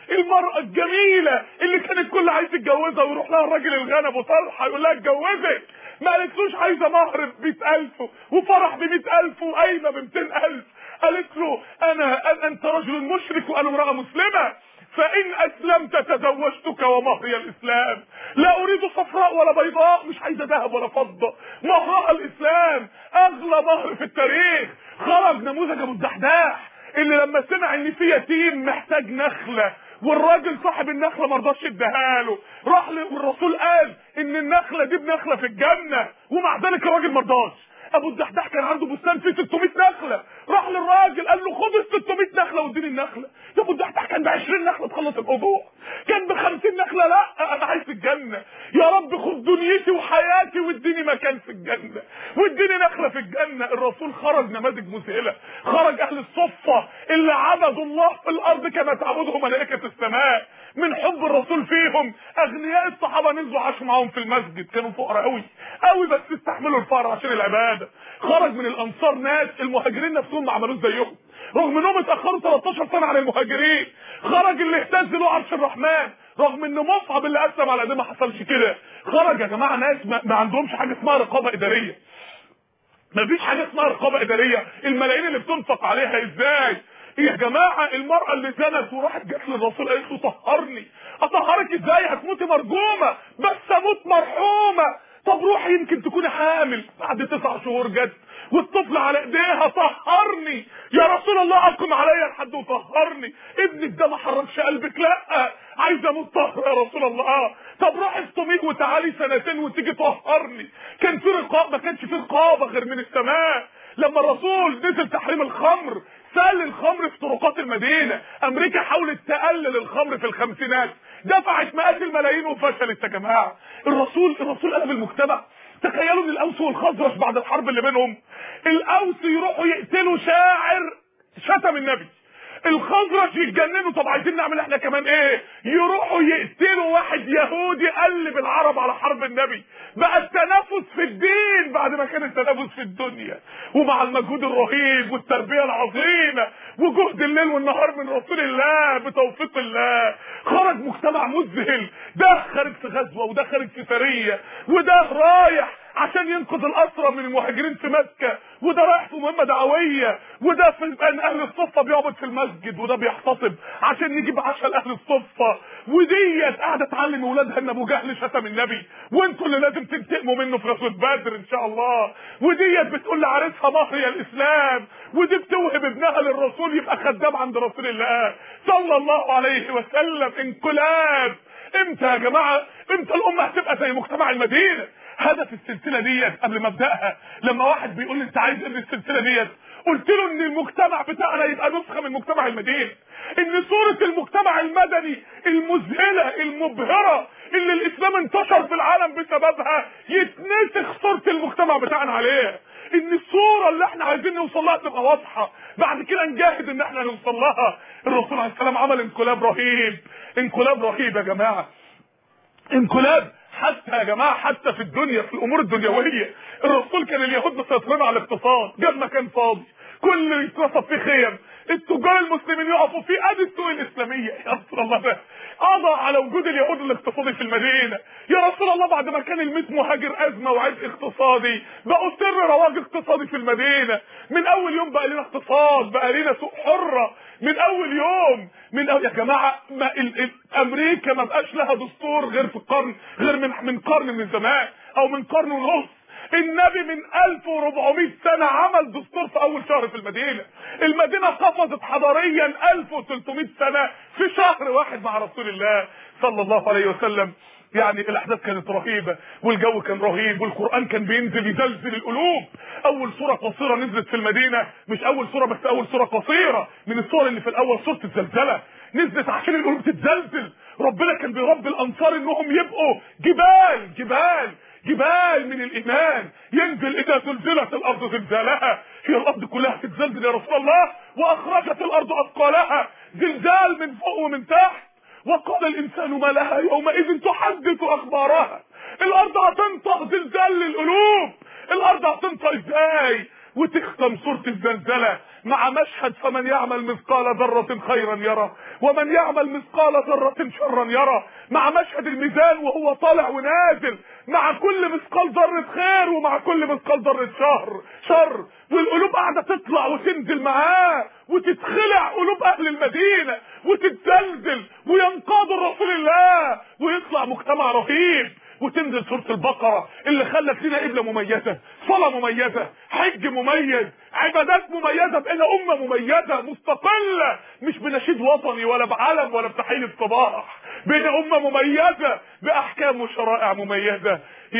المرأة الجميلة اللي كان الكل عايز يتجوزها ويروح لها الراجل الغنب وطلحة يقول لها اتجوزك، ما قالتلوش عايزة مهر بمئة ألف وفرح بمئة ألف وقايمة بمئتين ألف، قالت له أنا أنت رجل مشرك وأنا امرأة مسلمة، فإن أسلمت تزوجتك ومهري الإسلام، لا أريد صفراء ولا بيضاء، مش عايزة ذهب ولا فضة، مهرها الإسلام، أغلى مهر في التاريخ. خرج نموذج أبو الدحداح اللي لما سمع إن في يتيم محتاج نخلة والراجل صاحب النخلة مرضاش يديها له، راح والرسول قال إن النخلة دي بنخلة في الجنة، ومع ذلك الراجل مرضاش. ابو الدحداح كان عنده بستان فيه ستمائة نخله، راح للراجل قال له خد ال ستمائة نخله واديني النخله. ابو الدحداح كان ب عشرين نخله تخلص الموضوع، كان ب خمسين نخله لا انا عايز الجنه، يا رب خد دنيتي وحياتي واديني مكان في الجنه واديني نخله في الجنه. الرسول خرج نماذج مذهله، خرج اهل الصفه اللي عبدوا الله في الارض كما تعبده ملائكه السماء من حب الرسول فيهم. اغنياء الصحابه نزلوا عاشوا معاهم في المسجد، كانوا فقراء قوي قوي بس استحملوا الفقر عشان العباده. خرج من الانصار ناس المهاجرين نفسهم ما عملوش زيهم رغم انهم اتاخروا تلتاشر سنه عن المهاجرين. خرج اللي اهتز له عرش الرحمن رغم ان مصعب اللي اسلم على ايديه ما حصلش كده. خرج يا جماعه ناس ما, ما عندهمش حاجه اسمها رقابه اداريه، ما فيش حاجه اسمها رقابه اداريه. الملايين اللي بتنفق عليها ازاي يا جماعه؟ المراه اللي زنت وراحت جت للرسول قالت له طهرني. اطهرك ازاي؟ هتموتي مرجومه بس اموت مرحومه. طب روحي يمكن تكوني حامل. بعد تسع شهور جت والطفل على ايديها طهرني يا رسول الله، اقم عليا الحد وطهرني. ابنك ده ما حركش قلبك؟ لا عايزه اموت طهر يا رسول الله. طب روحي افطميه وتعالي سنتين وتيجي طهرني. كان في رقابه؟ ما كانش في رقابه غير من السماء. لما الرسول نزل تحريم الخمر سال الخمر في طرقات المدينه. امريكا حاولت تقلل الخمر في الخمسينات، دفعت مئات الملايين وفشلت يا جماعه. الرسول الرسول قلب المجتمع. تخيلوا ان الاوس والخزرج بعد الحرب اللي بينهم، الاوس يروحوا يقتلوا شاعر شتم النبي، الخزرج يتجننوا طب عايزين نعمل احنا كمان ايه؟ يروحوا يقتلوا واحد يهودي قلب العرب على حرب النبي. بقى التنافس في الدين بعد ما كان التنافس في الدنيا. ومع المجهود الرهيب والتربيه العظيمه وجهد الليل والنهار من رسول الله بتوفيق الله، خرج مجتمع مذهل. ده خارج في غزوه وده خارج في سريه وده رايح عشان ينقذ الاسرى من المهاجرين في مكه وده رايح في مهمه دعويه وده في اهل الصفه بيعبد في المسجد وده بيحتسب عشان يجيب عشاء لاهل الصفه. وديت قاعده تعلم اولادها ان ابو جهل شتم النبي وانتوا اللي لازم تنتقموا منه في غزوه بدر ان شاء الله. وديت بتقول لعريسها مهري الاسلام، ودي بتوهب ابنها للرسول يبقى خدام عند رسول الله صلى الله عليه وسلم. انقلاب. امتى يا جماعه؟ امتى الامه هتبقى زي مجتمع المدينه؟ هدف السلسله ديت قبل ما ابداها لما واحد بيقول لي انت عايز ايه من السلسله ديت، قلت له ان المجتمع بتاعنا يبقى نسخه من مجتمع المدينه، ان صوره المجتمع المدني المذهله المبهره اللي الاسلام انتشر في العالم بسببها يتنسخ صوره المجتمع بتاعنا عليها، ان الصوره اللي احنا عايزين نوصل لها تبقى واضحه، بعد كده نجاهد ان احنا نوصل لها. الرسول عليه السلام عمل انقلاب رهيب، انقلاب رهيب يا جماعه، انقلاب حتى يا جماعه حتى في الدنيا في الامور الدنيويه. الرسول كان اليهود مسيطرين على الاقتصاد، جاب مكان فاضي كل يتوصف فيه خيم، التجار المسلمين يقفوا فيه، ادي السوق الاسلاميه يا رسول الله. ده قضى على وجود اليهود الاقتصادي في المدينه يا رسول الله. بعد ما كان الميت مهاجر ازمه وعز اقتصادي بقوا سر رواج اقتصادي في المدينه. من اول يوم بقى لنا اقتصاد، بقى لنا سوق حره من اول يوم. من أول يا جماعه ما ال ال امريكا ما بقاش لها دستور غير في القرن غير من من قرن من زمان او من قرن ونص. النبي من ألف وأربعمائة سنه عمل دستور في اول شهر في المدينه. المدينه قفزت حضاريا ألف وثلاثمائة سنه في شهر واحد مع رسول الله صلى الله عليه وسلم. يعني الاحداث كانت رهيبه والجو كان رهيب والقران كان بينزل يزلزل القلوب. اول سوره قصيره نزلت في المدينه، مش اول سوره بس اول سوره قصيره من السور اللي في الاول، سوره الزلزله نزلت عشان القلوب تتزلزل. ربنا كان بيربي الانصار انهم يبقوا جبال جبال جبال من الايمان. ينزل اذا زلزلت الارض زلزالها، هي الارض كلها تتزلزل يا رسول الله، واخرجت الارض اثقالها، زلزال من فوق ومن تحت. وقال الانسان ما لها يومئذ تحدث اخبارها. الارض هتنطق زلزال للقلوب، الارض هتنطق ازاي؟ وتختم سوره الزلزله مع مشهد فمن يعمل مثقال ذرة خيرا يرى ومن يعمل مثقال ذرة شرا يرى، مع مشهد الميزان وهو طالع ونازل، مع كل مثقال ذرة خير ومع كل مثقال ذرة شر شر والقلوب قاعدة تطلع وتنزل معاه وتتخلع قلوب اهل المدينة وتتزلزل وينقادوا رسول الله ويطلع مجتمع رهيب، وتنزل سورة البقرة اللي خلت لنا قبلة مميزة، صلاة مميزة، حج مميز، عبادات مميزة، بقينا أمة مميزة مستقلة، مش بنشيد وطني ولا بعلم ولا بتحية صباح، بقينا أمة مميزة بأحكام وشرائع مميزة.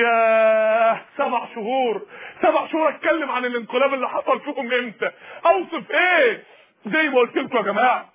يا سبع شهور سبع شهور اتكلم عن الانقلاب اللي حصل فيهم امتى، اوصف ايه؟ زي ما قلت لكم يا جماعة،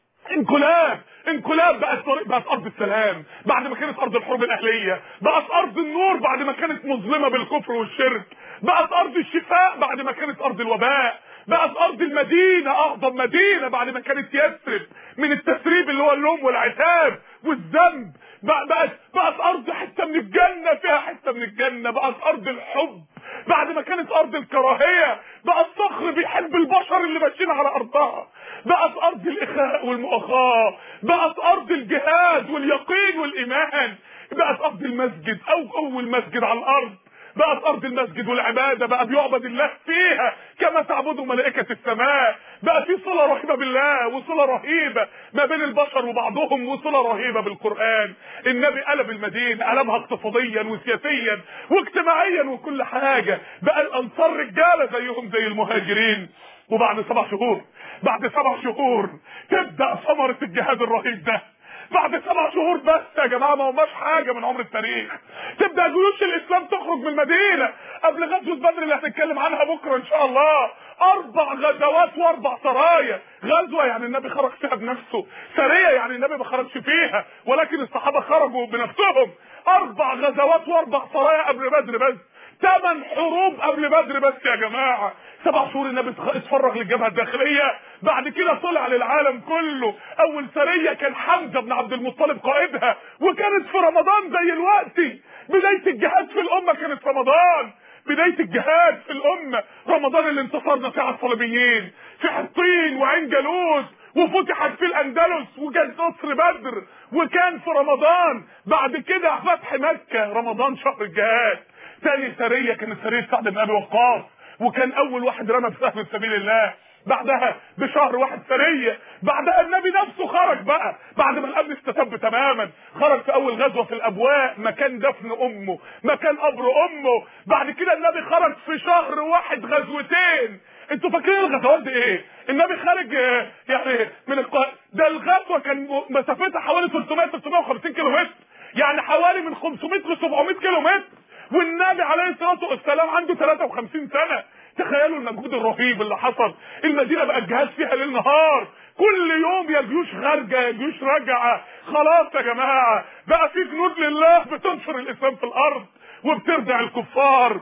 انقلاب انقلاب بقت طريق، بقت ارض السلام بعد ما كانت ارض الحروب الاهليه، بقت ارض النور بعد ما كانت مظلمه بالكفر والشرك، بقت ارض الشفاء بعد ما كانت ارض الوباء، بقت ارض المدينه اعظم مدينه بعد ما كانت يثرب من التسريب اللي هو اللوم والعتاب والذنب، بقت بقت ارض حته من الجنه، فيها حته من الجنه، بقت ارض الحب بعد ما كانت ارض الكراهيه، بقت صخر بيحب البشر اللي ماشيين على ارضها، بقت ارض الاخاء والمؤاخاه، بقت ارض الجهاد واليقين والايمان، بقت ارض المسجد او اول مسجد على الارض، بقت ارض المسجد والعباده، بقى بيعبد الله فيها كما تعبده ملائكه السماء، بقى في صله رهيبه بالله وصله رهيبه ما بين البشر وبعضهم وصله رهيبه بالقران. النبي قلب المدينه، قلبها اقتصاديا وسياسيا واجتماعيا وكل حاجه، بقى الانصار رجاله زيهم زي المهاجرين. وبعد سبع شهور بعد سبع شهور تبدا ثمره الجهاد الرهيب ده، بعد سبع شهور بس يا جماعه، ما هماش حاجه من عمر التاريخ، تبدا جيوش الاسلام تخرج من المدينه قبل غزوه بدر اللي هنتكلم عنها بكره ان شاء الله، اربع غزوات واربع سرايا. غزوه يعني النبي خرج فيها بنفسه، سريه يعني النبي ما خرجش فيها ولكن الصحابه خرجوا بنفسهم، اربع غزوات واربع سرايا قبل بدر بس، ثمان حروب قبل بدر بس يا جماعه. سبع شهور النبي اتفرغ للجبهه الداخليه، بعد كده طلع للعالم كله. اول سريه كان حمزه بن عبد المطلب قائدها، وكانت في رمضان زي الوقت. بدايه الجهاد في الامه كانت في رمضان، بدايه الجهاد في الامه رمضان اللي انتصرنا فيه على الصليبيين في حطين وعين جالوت، وفتحت في الاندلس وجت نصر بدر، وكان في رمضان. بعد كده فتح مكه، رمضان شهر الجهاد. ثاني سريه كانت سريه سعد بن ابي وقاص، وكان اول واحد رمى بسهم في سبيل الله. بعدها بشهر واحد سريه، بعدها النبي نفسه خرج بقى بعد ما الامن استتب تماما، خرج في اول غزوه في الابواء مكان دفن امه، مكان قبر امه. بعد كده النبي خرج في شهر واحد غزوتين. انتوا فاكرين الغزوات دي ايه؟ النبي خارج يعني من الق... ده الغزوه كان مسافتها حوالي ثلاثمائة ثلاثمائة وخمسين كيلو متر، يعني حوالي من خمسمائة ل سبعمائة كيلو متر، والنبي عليه الصلاه والسلام عنده ثلاثة وخمسين سنه. تخيلوا المجهود الرهيب اللي حصل. المدينه بقى الجهاد فيها ليل نهار، كل يوم يا جيوش خارجه يا جيوش راجعه. خلاص يا جماعه بقى في جنود لله بتنشر الاسلام في الارض وبترجع الكفار.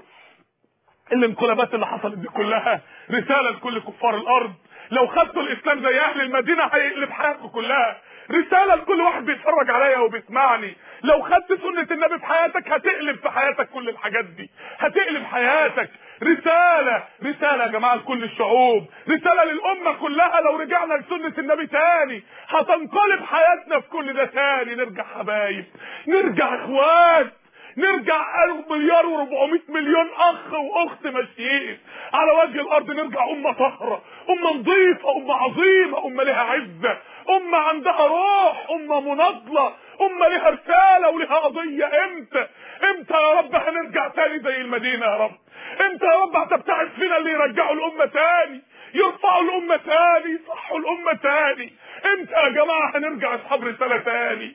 الانقلابات اللي حصلت دي كلها رساله لكل كفار الارض، لو خدتوا الاسلام زي اهل المدينه هيقلب حياتكم كلها. رساله لكل واحد بيتفرج عليا وبيسمعني، لو خدت سنه النبي في حياتك هتقلب في حياتك كل الحاجات دي، هتقلب حياتك. رساله رساله يا جماعه لكل الشعوب، رساله للامه كلها. لو رجعنا لسنه النبي تاني هتنقلب حياتنا في كل ده تاني. نرجع حبايب، نرجع اخوات، نرجع مليار وربعمائة مليون اخ واخت ماشيين على وجه الارض. نرجع امه طاهره، امه نظيفه، امه عظيمه، امه لها عزه، امه عندها روح، امه مناضله، امه لها رساله ولها قضيه. امتى امتى يا رب هنرجع تاني زي المدينه يا رب؟ امتى يا رب هتبتعد فينا اللي يرجعوا الامه تاني، يرفعوا الامه تاني، يصحوا الامه تاني؟ امتى يا جماعه هنرجع اصحاب رساله تاني؟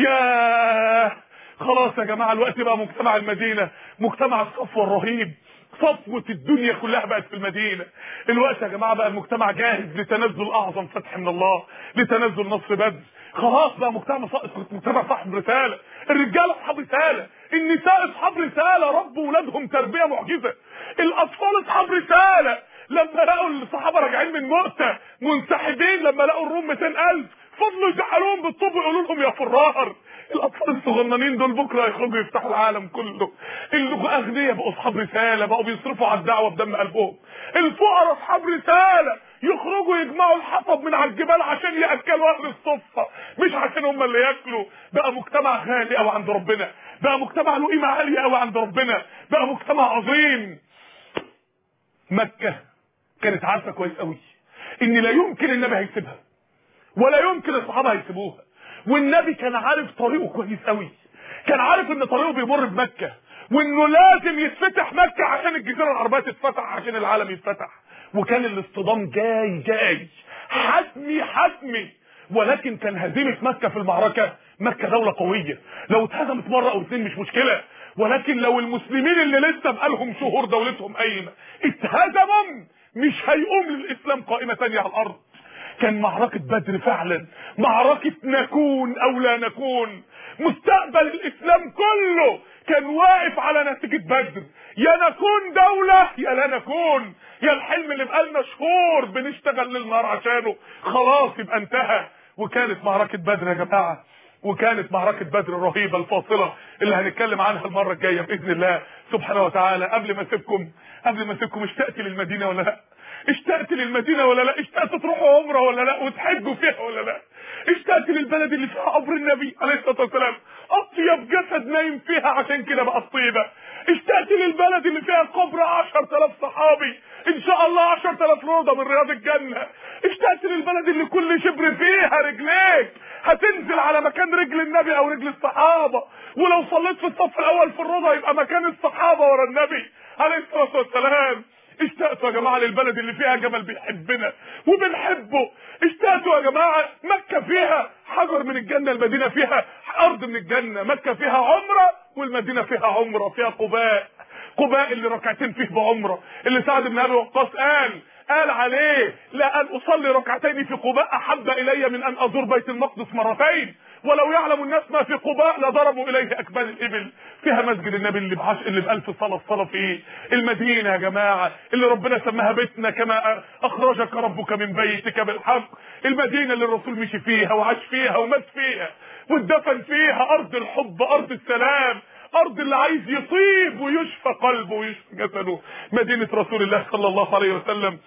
يا خلاص يا جماعه الوقت بقى مجتمع المدينه، مجتمع الصفوه الرهيب، صفوه الدنيا كلها بقت في المدينه. الوقت يا جماعه بقى المجتمع جاهز لتنزل اعظم فتح من الله، لتنزل نصر بدر. خلاص بقى مجتمع مجتمع صاحب رساله، الرجاله اصحاب رساله، النساء اصحاب رساله، ربوا ولادهم تربيه معجزه، الاطفال اصحاب رساله. لما لقوا الصحابه راجعين من مؤتة منسحبين، لما لقوا الروم مئتين ألف فضلوا يزعلوهم بالطوب ويقولوا لهم يا فرار. الاطفال الصغننين دول بكره يخرجوا يفتحوا العالم كله. اللي اغنياء بقوا اصحاب رساله، بقوا بيصرفوا على الدعوه بدم قلبهم. الفقراء اصحاب رساله، يخرجوا يجمعوا الحطب من على الجبال عشان ياكلوا اهل الصفه، مش عشان هم اللي ياكلوا. بقى مجتمع غالي قوي عند ربنا، بقى مجتمع له قيمه عاليه قوي عند ربنا، بقى مجتمع عظيم. مكه كانت عارفه كويس قوي ان لا يمكن النبي هيسيبها ولا يمكن الصحابه هيسيبوها، والنبي كان عارف طريقه كويس قوي، كان عارف ان طريقه بيمر بمكه، وانه لازم يتفتح مكه عشان الجزيره العربيه تتفتح، عشان العالم يتفتح. وكان الاصطدام جاي جاي حتمي حتمي. ولكن كان هزيمه مكه في المعركه، مكه دوله قويه، لو اتهزمت مره او اتنين مش مشكله، ولكن لو المسلمين اللي لسه بقالهم شهور دولتهم قايمه اتهزموا، مش هيقوم للاسلام قائمه ثانيه على الارض. كان معركة بدر فعلا معركة نكون او لا نكون. مستقبل الاسلام كله كان واقف على نتيجة بدر، يا نكون دولة يا لا نكون، يا الحلم اللي بقالنا شهور بنشتغل للنهار عشانه خلاص يبقى انتهى. وكانت معركة بدر يا جماعة، وكانت معركة بدر الرهيبة الفاصلة اللي هنتكلم عنها المرة الجاية بإذن الله سبحانه وتعالى. قبل ما اسيبكم قبل ما اسيبكم اشتقت للمدينة ولا لا؟ اشتقت للمدينة ولا لا؟ اشتقت تروحوا عمرة ولا لا وتحجوا فيها ولا لا؟ اشتقت للبلد اللي فيها قبر النبي عليه الصلاة والسلام، اطيب جسد نايم فيها عشان كده بقى الطيبة. اشتقت للبلد اللي فيها قبر عشرة آلاف صحابي، ان شاء الله عشرة آلاف روضة من رياض الجنة. اشتقت للبلد اللي كل شبر فيها رجليك هتنزل على مكان رجل النبي او رجل الصحابة، ولو صليت في الصف الاول في الروضة يبقى مكان الصحابة ورا النبي عليه الصلاة والسلام. اشتقتوا يا جماعة للبلد اللي فيها جمل بيحبنا وبنحبه. اشتقتوا يا جماعة مكة فيها حجر من الجنة، المدينة فيها ارض من الجنة، مكة فيها عمرة والمدينة فيها عمرة، فيها قباء. قباء اللي ركعتين فيه بعمرة، اللي سعد بن ابي وقاص قال قال عليه لا ان اصلي ركعتين في قباء احب الي من ان ازور بيت المقدس مرتين، ولو يعلم الناس ما في قباء لضربوا اليه اكباد الابل. فيها مسجد النبي اللي بعش اللي بألف صلاة الصلاة فيه. المدينة يا جماعة اللي ربنا سماها بيتنا كما اخرجك ربك من بيتك بالحق، المدينة اللي الرسول مشي فيها وعاش فيها ومات فيها واتدفن فيها، ارض الحب، ارض السلام، ارض اللي عايز يطيب ويشفى قلبه ويشفى جسده، مدينة رسول الله صلى الله عليه وسلم.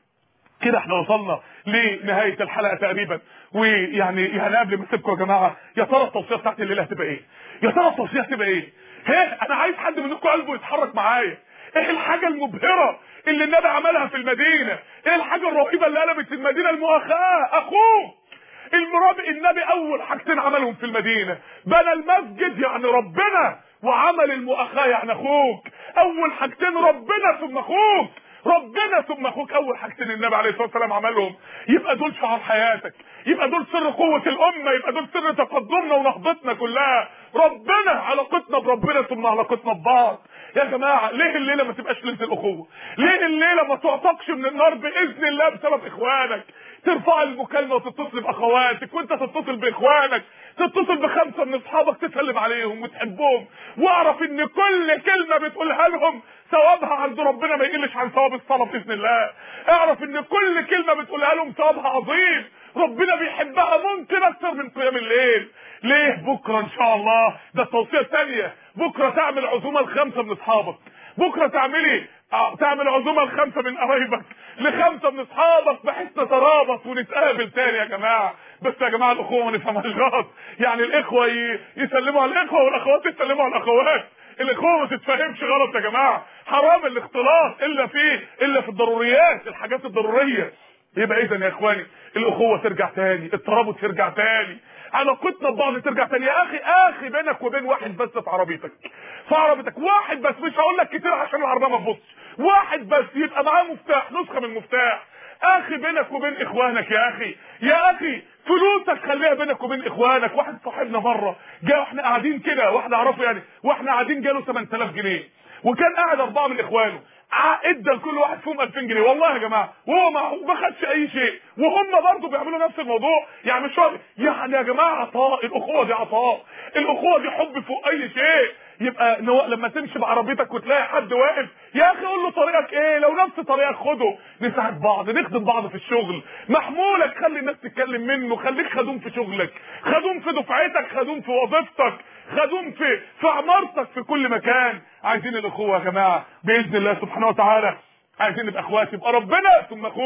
كده احنا وصلنا لنهاية الحلقة تقريبا، ويعني يعني قبل ما اسيبكم يا جماعة، يا ترى التوصية بتاعت الليلة هتبقى ايه؟ يا ترى التوصية هتبقى ايه؟ هي انا عايز حد منكم قلبه يتحرك معايا. ايه الحاجة المبهرة اللي النبي عملها في المدينة؟ ايه الحاجة الرهيبة اللي قلبت في المدينة؟ المؤاخاة، اخوه المرابي. النبي اول حاجتين عملهم في المدينة، بنى المسجد يعني ربنا، وعمل المؤاخاة يعني اخوك. اول حاجتين ربنا ثم اخوك، ربنا ثم اخوك، اول حاجتين النبي عليه الصلاه والسلام عملهم. يبقى دول شعار حياتك، يبقى دول سر قوه الامه، يبقى دول سر تقدمنا ونهضتنا كلها. ربنا، علاقتنا بربنا ثم علاقتنا ببعض. يا جماعه ليه الليله ما تبقاش ليله الاخوه؟ ليه الليله ما تعتقش من النار باذن الله بسبب اخوانك؟ ترفع المكالمه وتتصل باخواتك، وانت تتصل باخوانك، تتصل بخمسه من اصحابك تسلم عليهم وتحبهم، واعرف ان كل كلمه بتقولها لهم ثوابها عند ربنا ما يقلش عن ثواب الصلاه باذن الله. اعرف ان كل كلمه بتقولها لهم ثوابها عظيم، ربنا بيحبها ممكن اكثر من قيام الليل. ليه؟ بكره ان شاء الله، ده التوصيه الثانيه، بكره تعمل عزومه لخمسه من اصحابك، بكره تعملي تعمل عزومه لخمسه من قرايبك، لخمسه من اصحابك، بحيث نترابط ونتقابل تاني يا جماعه. بس يا جماعه الاخوه ما نفهمهاش غلط، يعني الاخوه يسلموا على الاخوه والاخوات يسلموا على الاخوات، الاخوه ما تتفهمش غلط يا جماعه، حرام الاختلاط الا في الا في الضروريات، الحاجات الضروريه. يبقى اذا يا اخواني الاخوه ترجع تاني، الترابط يرجع تاني، علاقتنا ببعض ترجع تاني. يا اخي اخي بينك وبين واحد بس في عربيتك، في عربيتك واحد بس، مش هقول لك كتير عشان العربيه ما تبصش، واحد بس يبقى معاه مفتاح، نسخه من المفتاح. اخي بينك وبين اخوانك، يا اخي يا اخي فلوسك خليها بينك وبين اخوانك. واحد صاحبنا مره جه واحنا قاعدين كده، واحد اعرفه يعني، واحنا قاعدين جاله ثمانية آلاف جنيه، وكان قاعد اربعه من اخوانه، ادى لكل واحد فيهم ألفين جنيه والله يا جماعه، وهو ما خدش اي شيء، وهم برضه بيعملوا نفس الموضوع. يعني مش يعني يا جماعه عطاء، الاخوه دي عطاء، الاخوه دي حب فوق اي شيء. يبقى لما تمشي بعربيتك وتلاقي حد واقف، يا اخي قول له طريقك ايه، لو نفس طريقك خده، نساعد بعض، نخدم بعض في الشغل. محمولك خلي الناس تتكلم منه، خليك خدوم في شغلك، خدوم في دفعتك، خدوم في وظيفتك، خدوم في في عمارتك، في كل مكان. عايزين الاخوه يا جماعه باذن الله سبحانه وتعالى، عايزين نبقى اخوات، يبقى ربنا ثم اخوك.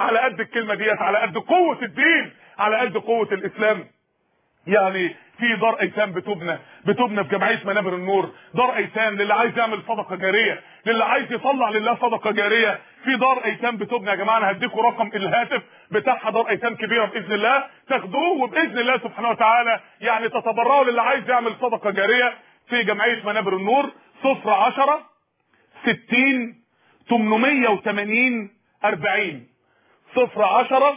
على قد الكلمه ديت، على قد قوه الدين، على قد قوه الاسلام. يعني في دار ايتام بتبنى بتبنى في جمعيه منابر النور، دار ايتام للي عايز يعمل صدقه جاريه، للي عايز يطلع لله صدقه جاريه. في دار ايتام بتبنى يا جماعه، انا هديكم رقم الهاتف بتاعها، دار ايتام كبيره باذن الله تاخدوه، وباذن الله سبحانه وتعالى يعني تتبرعوا للي عايز يعمل صدقه جاريه في جمعيه منابر النور. صفر عشرة ستين تمنمية وتمانين اربعين، صفر عشرة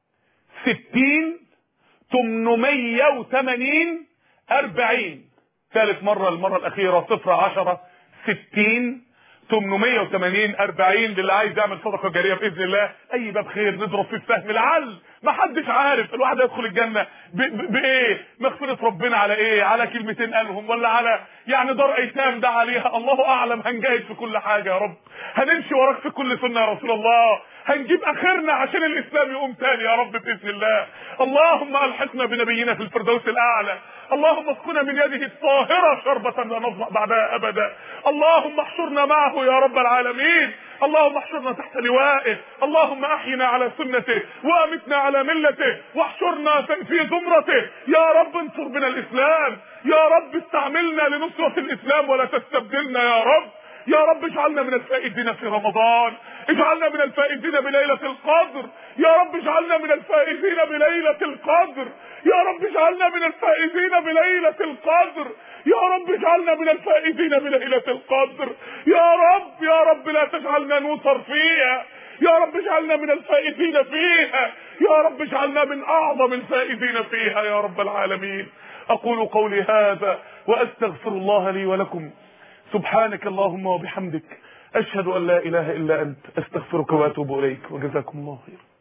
ستين تمنمية وتمانين اربعين. ثالث مرة المرة الأخيرة، صفر عشرة ستين تمنمية وتمانين اربعين، للي عايز يعمل صدقة جارية بإذن الله. أي باب خير نضرب فيه السهم، لعل ما حدش عارف الواحد يدخل الجنة بإيه، مغفرة ربنا على إيه، على كلمتين قالهم، ولا على يعني دار أيتام ده عليها، الله أعلم. هنجاهد في كل حاجة يا رب، هنمشي وراك في كل سنة يا رسول الله، هنجيب اخرنا عشان الاسلام يقوم تاني يا رب باذن الله. اللهم الحقنا بنبينا في الفردوس الاعلى، اللهم اسقنا من يده الطاهره شربة لا نظمأ بعدها ابدا، اللهم احشرنا معه يا رب العالمين، اللهم احشرنا تحت لوائه، اللهم احينا على سنته وامتنا على ملته، واحشرنا في زمرته يا رب. انصر بنا الاسلام يا رب، استعملنا لنصرة الاسلام ولا تستبدلنا يا رب. يا رب اجعلنا من الفائزين في رمضان، اجعلنا من الفائزين بليلة القدر، يا رب اجعلنا من الفائزين بليلة القدر، يا رب اجعلنا من الفائزين بليلة القدر، يا رب اجعلنا من الفائزين بليلة القدر، يا رب يا رب لا تجعلنا نوصر فيها، يا رب اجعلنا من الفائزين فيها، يا رب اجعلنا من اعظم الفائزين فيها يا رب العالمين. اقول قولي هذا واستغفر الله لي ولكم. سبحانك اللهم وبحمدك، أشهد أن لا إله إلا أنت، أستغفرك وأتوب إليك، وجزاكم الله خيرا.